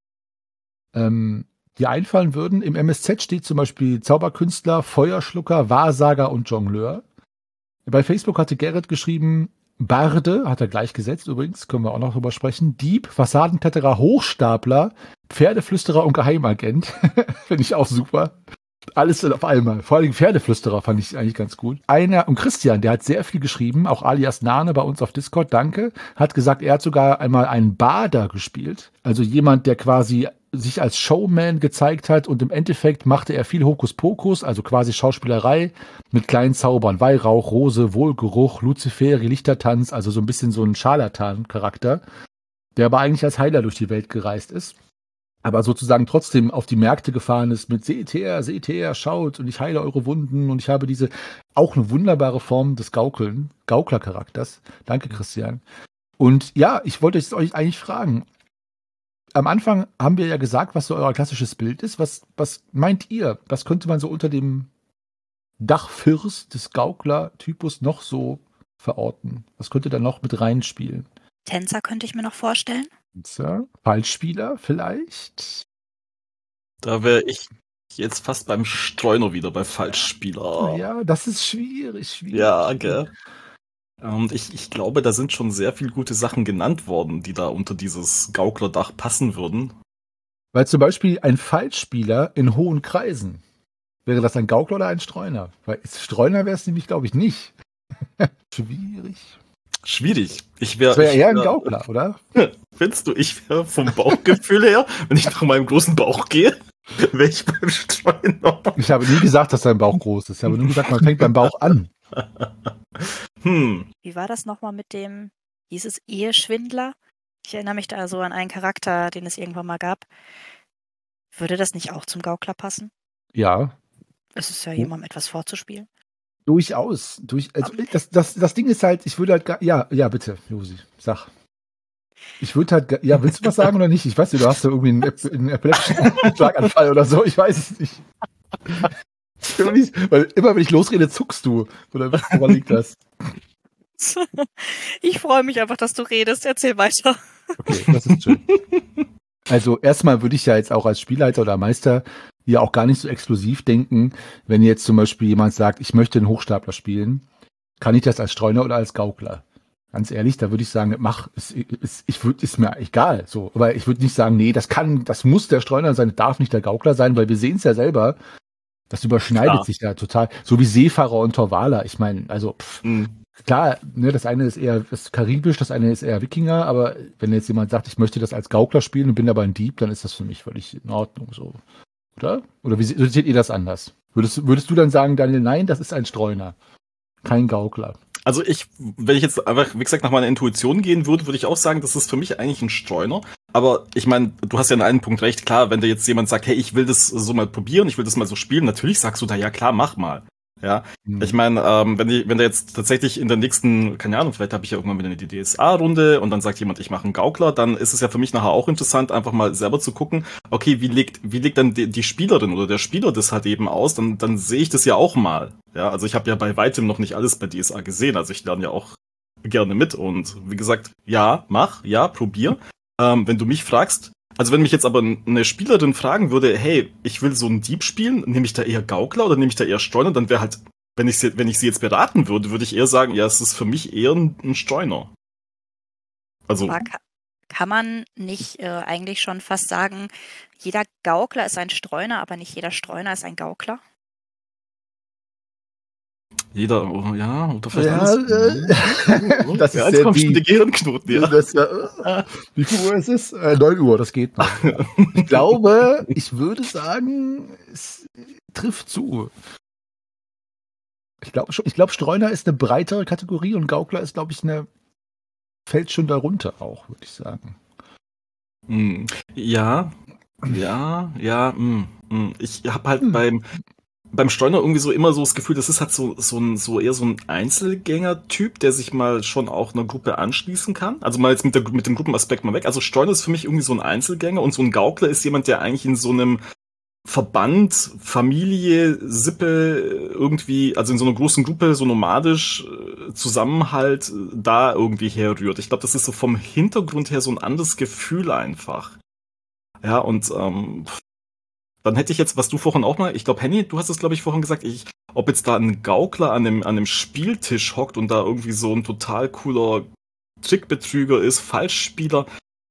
ähm, dir einfallen würden. Im M S Z steht zum Beispiel Zauberkünstler, Feuerschlucker, Wahrsager und Jongleur. Bei Facebook hatte Gerrit geschrieben, Barde, hat er gleich gesetzt übrigens, können wir auch noch drüber sprechen, Dieb, Fassadenkletterer, Hochstapler, Pferdeflüsterer und Geheimagent. Finde ich auch super. Alles auf einmal. Vor allem Pferdeflüsterer fand ich eigentlich ganz gut. Einer, und Christian, der hat sehr viel geschrieben, auch alias Nane bei uns auf Discord, danke, hat gesagt, er hat sogar einmal einen Bader gespielt. Also jemand, der quasi sich als Showman gezeigt hat und im Endeffekt machte er viel Hokuspokus, also quasi Schauspielerei mit kleinen Zaubern. Weihrauch, Rose, Wohlgeruch, Luziferi, Lichtertanz, also so ein bisschen so ein Scharlatan-Charakter, der aber eigentlich als Heiler durch die Welt gereist ist. Aber sozusagen trotzdem auf die Märkte gefahren ist mit seht her, seht her, schaut und ich heile eure Wunden und ich habe diese, auch eine wunderbare Form des Gaukeln, Gaukler-Charakters. Danke, Christian. Und ja, ich wollte euch eigentlich fragen, am Anfang haben wir ja gesagt, was so euer klassisches Bild ist. Was, was meint ihr? Was könnte man so unter dem Dachfirst des Gaukler-Typus noch so verorten? Was könnte da noch mit reinspielen? Tänzer könnte ich mir noch vorstellen. Tänzer? Fallspieler vielleicht? Da wäre ich jetzt fast beim Streuner wieder, bei Falschspieler. Ja, das ist schwierig, schwierig. Ja, gell. Und ich, ich glaube, da sind schon sehr viele gute Sachen genannt worden, die da unter dieses Gauklerdach passen würden. Weil zum Beispiel ein Falschspieler in hohen Kreisen, wäre das ein Gaukler oder ein Streuner? Weil Streuner wäre es nämlich, glaube ich, nicht. Schwierig. Schwierig. Ich wär, das wäre ich eher ein wär, Gaukler, oder? Findest du, ich wäre vom Bauchgefühl her, wenn ich nach meinem großen Bauch gehe, wäre ich beim Streuner. Ich habe nie gesagt, dass dein Bauch groß ist. Ich habe nur gesagt, man fängt beim Bauch an. Hm. Wie war das nochmal mit dem, hieß es Eheschwindler? Ich erinnere mich da so an einen Charakter, den es irgendwann mal gab. Würde das nicht auch zum Gaukler passen? Ja. Es ist ja jemandem etwas vorzuspielen. Durchaus. Durch, also das, das, das Ding ist halt, ich würde halt, gar, ja, ja, bitte, Josi, sag. Ich würde halt, ja, willst du was sagen oder nicht? Ich weiß nicht, du hast ja irgendwie einen, einen epileptischen Schlaganfall oder so, ich weiß es nicht. Weil immer, wenn ich losrede, zuckst du. Oder woran liegt das? Ich freue mich einfach, dass du redest. Erzähl weiter. Okay, das ist schön. Also erstmal würde ich ja jetzt auch als Spielleiter oder Meister ja auch gar nicht so exklusiv denken, wenn jetzt zum Beispiel jemand sagt, ich möchte einen Hochstapler spielen, kann ich das als Streuner oder als Gaukler? Ganz ehrlich, da würde ich sagen, mach, ist, ist, ich würd, ist mir egal. So, aber ich würde nicht sagen, nee, das kann, das muss der Streuner sein, darf nicht der Gaukler sein, weil wir sehen es ja selber, das überschneidet klar. sich ja total. So wie Seefahrer und Torvaler. Ich meine, also pff, mhm. klar, ne, das eine ist eher ist karibisch, das eine ist eher Wikinger, aber wenn jetzt jemand sagt, ich möchte das als Gaukler spielen und bin aber ein Dieb, dann ist das für mich völlig in Ordnung so. Oder? Oder wie seht ihr das anders? Würdest, würdest du dann sagen, Daniel, nein, das ist ein Streuner, kein Gaukler? Also ich, wenn ich jetzt einfach, wie gesagt, nach meiner Intuition gehen würde, würde ich auch sagen, das ist für mich eigentlich ein Streuner. Aber ich meine, du hast ja in einem Punkt recht, klar, wenn da jetzt jemand sagt, hey, ich will das so mal probieren, ich will das mal so spielen, natürlich sagst du da, ja klar, mach mal. Ja, mhm. Ich meine, ähm, wenn die, wenn der jetzt tatsächlich in der nächsten, keine Ahnung, vielleicht habe ich ja irgendwann wieder eine D S A-Runde und dann sagt jemand, ich mache einen Gaukler, dann ist es ja für mich nachher auch interessant, einfach mal selber zu gucken, okay, wie legt, wie legt dann die, die Spielerin oder der Spieler das halt eben aus, dann, dann sehe ich das ja auch mal. Ja, also ich habe ja bei weitem noch nicht alles bei D S A gesehen, also ich lerne ja auch gerne mit und wie gesagt, ja, mach, ja, probier. Ähm, wenn du mich fragst, also wenn mich jetzt aber eine Spielerin fragen würde, hey, ich will so einen Dieb spielen, nehme ich da eher Gaukler oder nehme ich da eher Streuner, dann wäre halt, wenn ich sie, wenn ich sie jetzt beraten würde, würde ich eher sagen, ja, es ist für mich eher ein, ein Streuner. Also kann, kann man nicht äh, eigentlich schon fast sagen, jeder Gaukler ist ein Streuner, aber nicht jeder Streuner ist ein Gaukler? Jeder, oh, ja, oder vielleicht ja, alles. Äh, das ja, ist jetzt kommt die, schon die Gehirnknoten, ja. Das, äh, wie viel Uhr ist es? Äh, neun Uhr, das geht noch. Ich glaube, ich würde sagen, es trifft zu. Ich glaube, ich glaube, Streuner ist eine breitere Kategorie und Gaukler ist, glaube ich, eine, fällt schon darunter auch, würde ich sagen. Ja, ja, ja, mh, mh. Ich habe halt hm. beim beim Streuner irgendwie so immer so das Gefühl, das ist halt so, so ein, so eher so ein Einzelgänger-Typ, der sich mal schon auch einer Gruppe anschließen kann. Also mal jetzt mit der, mit dem Gruppenaspekt mal weg. Also Streuner ist für mich irgendwie so ein Einzelgänger und so ein Gaukler ist jemand, der eigentlich in so einem Verband, Familie, Sippe irgendwie, also in so einer großen Gruppe, so nomadisch Zusammenhalt da irgendwie herrührt. Ich glaube, das ist so vom Hintergrund her so ein anderes Gefühl einfach. Ja, und ähm, dann hätte ich jetzt, was du vorhin auch mal, ich glaube, Henny, du hast es, glaube ich, vorhin gesagt, ich, ob jetzt da ein Gaukler an dem, an dem Spieltisch hockt und da irgendwie so ein total cooler Trickbetrüger ist, Falschspieler,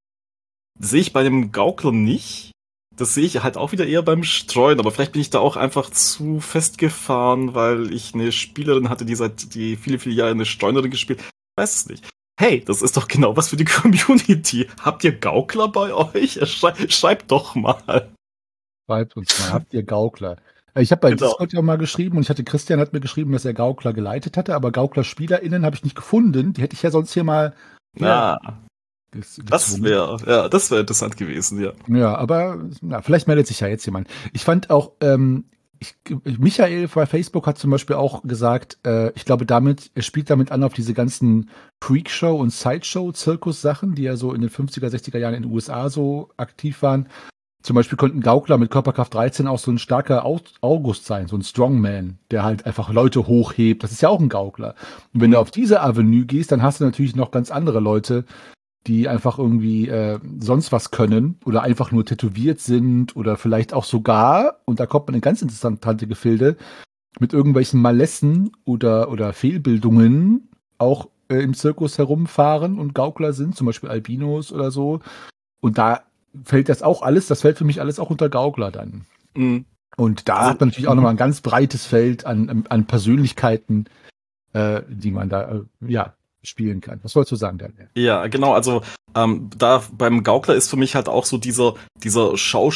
sehe ich bei dem Gaukler nicht. Das sehe ich halt auch wieder eher beim Streuen, aber vielleicht bin ich da auch einfach zu festgefahren, weil ich eine Spielerin hatte, die seit die viele, viele Jahre eine Streunerin gespielt. Ich weiß es nicht. Hey, das ist doch genau was für die Community. Habt ihr Gaukler bei euch? Schrei- schreibt doch mal. Schreibt uns mal, habt ihr Gaukler? Ich habe bei Genau. Discord ja mal geschrieben und ich hatte, Christian hat mir geschrieben, dass er Gaukler geleitet hatte, aber Gaukler-SpielerInnen habe ich nicht gefunden. Die hätte ich ja sonst hier mal Ja, ges- das gezwungen. wäre, ja, das wäre interessant gewesen, ja. Ja, aber na, vielleicht meldet sich ja jetzt jemand. Ich fand auch, ähm, ich, Michael bei Facebook hat zum Beispiel auch gesagt, äh, ich glaube damit, er spielt damit an auf diese ganzen Freakshow- und Sideshow-Zirkus-Sachen, die ja so in den fünfziger, sechziger Jahren in den U S A so aktiv waren. Zum Beispiel könnte ein Gaukler mit Körperkraft dreizehn auch so ein starker Au- August sein, so ein Strongman, der halt einfach Leute hochhebt. Das ist ja auch ein Gaukler. Und wenn Mhm. du auf diese Avenue gehst, dann hast du natürlich noch ganz andere Leute, die einfach irgendwie äh, sonst was können oder einfach nur tätowiert sind oder vielleicht auch sogar, und da kommt man in ganz interessante Gefilde, mit irgendwelchen Malessen oder, oder Fehlbildungen auch äh, im Zirkus herumfahren und Gaukler sind, zum Beispiel Albinos oder so. Und da fällt das auch alles, das fällt für mich alles auch unter Gaukler dann. Mhm. Und da Also, hat man natürlich auch mhm. nochmal ein ganz breites Feld an, an Persönlichkeiten, äh, die man da äh, ja, spielen kann. Was wolltest du sagen, Daniel? Ja, genau, also ähm, da beim Gaukler ist für mich halt auch so dieser, dieser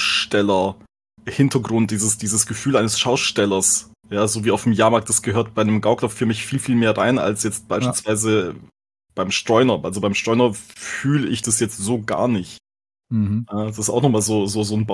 Schausteller-Hintergrund, dieses, dieses Gefühl eines Schaustellers. Ja, so wie auf dem Jahrmarkt, das gehört bei einem Gaukler für mich viel, viel mehr rein, als jetzt beispielsweise beim Streuner. Also beim Streuner fühle ich das jetzt so gar nicht. Mhm. Äh, Das ist auch nochmal so, so, so ein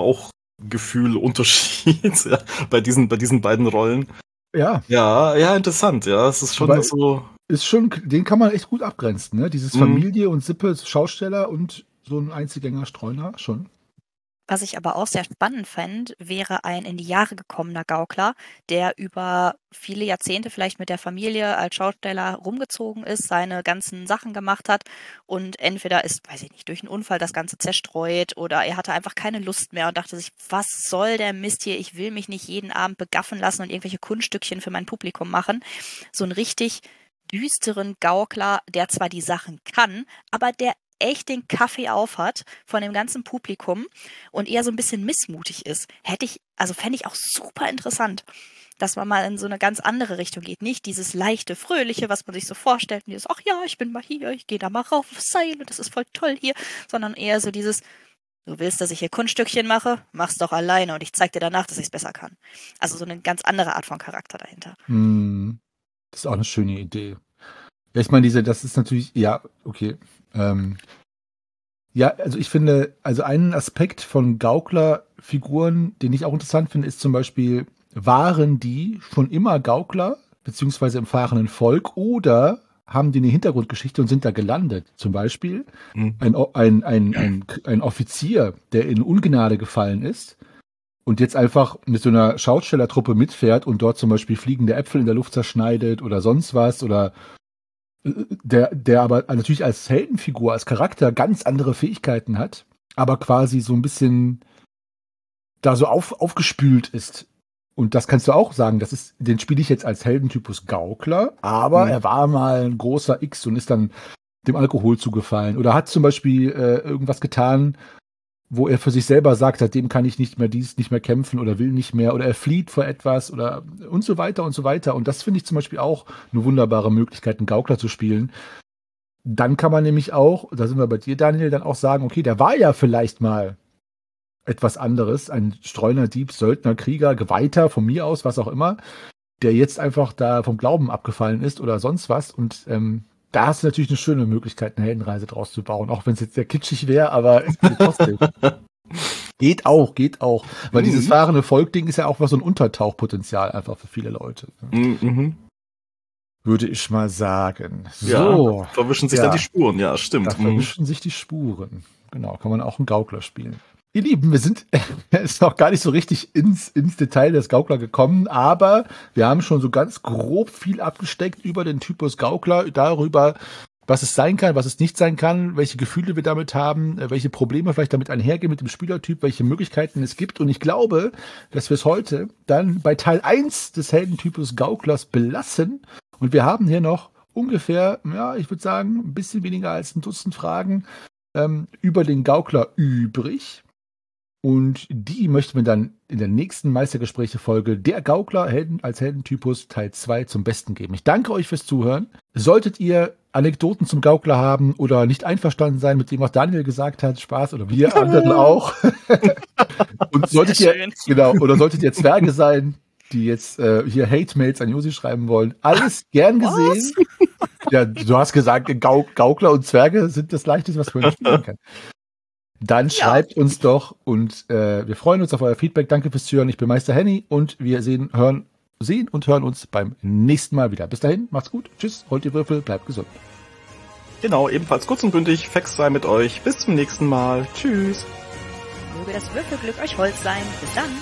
Bauchgefühl-Unterschied ja, bei diesen, bei diesen beiden Rollen. Ja, Ja, ja, interessant, ja. Es ist schon Aber- so. ist schon, den kann man echt gut abgrenzen, ne? Dieses Mhm. Familie und Sippe, Schausteller und so ein Einzelgänger-Streuner, schon. Was ich aber auch sehr spannend fände, wäre ein in die Jahre gekommener Gaukler, der über viele Jahrzehnte vielleicht mit der Familie als Schausteller rumgezogen ist, seine ganzen Sachen gemacht hat und entweder ist, weiß ich nicht, durch einen Unfall das Ganze zerstreut oder er hatte einfach keine Lust mehr und dachte sich, was soll der Mist hier? Ich will mich nicht jeden Abend begaffen lassen und irgendwelche Kunststückchen für mein Publikum machen. So einen richtig düsteren Gaukler, der zwar die Sachen kann, aber der echt den Kaffee aufhat von dem ganzen Publikum und eher so ein bisschen missmutig ist. Hätte ich, also fände ich auch super interessant, dass man mal in so eine ganz andere Richtung geht. Nicht dieses leichte, fröhliche, was man sich so vorstellt, und dieses, ach ja, ich bin mal hier, ich gehe da mal rauf aufs Seil und das ist voll toll hier, sondern eher so dieses, du willst, dass ich hier Kunststückchen mache? Mach's doch alleine und ich zeig dir danach, dass ich es besser kann. Also so eine ganz andere Art von Charakter dahinter. Hm, das ist auch eine schöne Idee. Ja, ich meine, diese, das ist natürlich, ja, okay. Ähm, ja, also ich finde, also einen Aspekt von Gaukler-Figuren, den ich auch interessant finde, ist zum Beispiel, waren die schon immer Gaukler, beziehungsweise im fahrenden Volk, oder haben die eine Hintergrundgeschichte und sind da gelandet? Zum Beispiel Mhm. ein, O- ein, ein, ein, ein Offizier, der in Ungnade gefallen ist und jetzt einfach mit so einer Schaustellertruppe mitfährt und dort zum Beispiel fliegende Äpfel in der Luft zerschneidet oder sonst was oder der, der aber natürlich als Heldenfigur, als Charakter ganz andere Fähigkeiten hat, aber quasi so ein bisschen da so auf, aufgespült ist. Und das kannst du auch sagen, das ist, den spiele ich jetzt als Heldentypus Gaukler, aber Mhm. er war mal ein großer X und ist dann dem Alkohol zugefallen. Oder hat zum Beispiel äh, irgendwas getan, wo er für sich selber sagt, seitdem kann ich nicht mehr dies, nicht mehr kämpfen oder will nicht mehr oder er flieht vor etwas oder und so weiter und so weiter. Und das finde ich zum Beispiel auch eine wunderbare Möglichkeit, einen Gaukler zu spielen. Dann kann man nämlich auch, da sind wir bei dir, Daniel, dann auch sagen, okay, der war ja vielleicht mal etwas anderes, ein Streuner, Dieb, Söldner, Krieger, Geweihter, von mir aus, was auch immer, der jetzt einfach da vom Glauben abgefallen ist oder sonst was. Und ähm, da hast du natürlich eine schöne Möglichkeit, eine Heldenreise draus zu bauen, auch wenn es jetzt sehr kitschig wäre, aber es geht trotzdem. Geht auch, geht auch. Weil Mhm. dieses fahrende Volk-Ding ist ja auch was so ein Untertauchpotenzial einfach für viele Leute. Mhm. Würde ich mal sagen. Ja, So, verwischen sich Ja. dann die Spuren, ja, stimmt. da Mhm. vermischen sich die Spuren. Genau, kann man auch einen Gaukler spielen. Ihr Lieben, wir sind ist noch gar nicht so richtig ins, ins Detail des Gaukler gekommen, aber wir haben schon so ganz grob viel abgesteckt über den Typus Gaukler, darüber, was es sein kann, was es nicht sein kann, welche Gefühle wir damit haben, äh, welche Probleme vielleicht damit einhergehen mit dem Spielertyp, welche Möglichkeiten es gibt. Und ich glaube, dass wir es heute dann bei Teil eins des Heldentypus Gauklers belassen. Und wir haben hier noch ungefähr, ja, ich würde sagen, ein bisschen weniger als ein Dutzend Fragen ähm, über den Gaukler übrig. Und die möchten wir dann in der nächsten Meistergespräche-Folge der Gaukler Helden als Heldentypus Teil zwei zum Besten geben. Ich danke euch fürs Zuhören. Solltet ihr Anekdoten zum Gaukler haben oder nicht einverstanden sein mit dem, was Daniel gesagt hat, Spaß, oder wir anderen auch. Und solltet Sehr ihr, schön. genau, oder solltet ihr Zwerge sein, die jetzt äh, hier Hate-Mails an Josi schreiben wollen, alles gern gesehen. Ja, du hast gesagt, Gau Gaukler und Zwerge sind das Leichteste, was man spielen kann. Dann schreibt uns doch und äh, wir freuen uns auf euer Feedback. Danke fürs Zuhören. Ich bin Meister Henny und wir sehen, hören, sehen und hören uns beim nächsten Mal wieder. Bis dahin, macht's gut. Tschüss, rollt die Würfel, bleibt gesund. Genau, ebenfalls kurz und bündig. Fex sei mit euch. Bis zum nächsten Mal. Tschüss. Möge das Würfelglück euch Holz sein. Bis dann.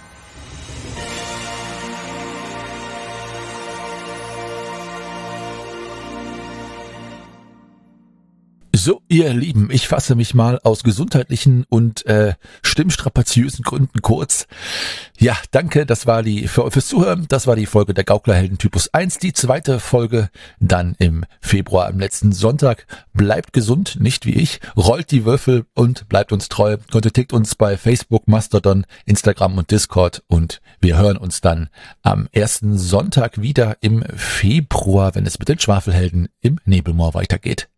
So, ihr Lieben, ich fasse mich mal aus gesundheitlichen und äh, stimmstrapaziösen Gründen kurz. Ja, danke, das war die für, fürs Zuhören. Das war die Folge der Gauklerhelden Typus eins, die zweite Folge dann im Februar, am letzten Sonntag. Bleibt gesund, nicht wie ich, rollt die Würfel und bleibt uns treu. Kontaktiert uns bei Facebook, Mastodon, Instagram und Discord und wir hören uns dann am ersten Sonntag wieder im Februar, wenn es mit den Schwafelhelden im Nebelmoor weitergeht.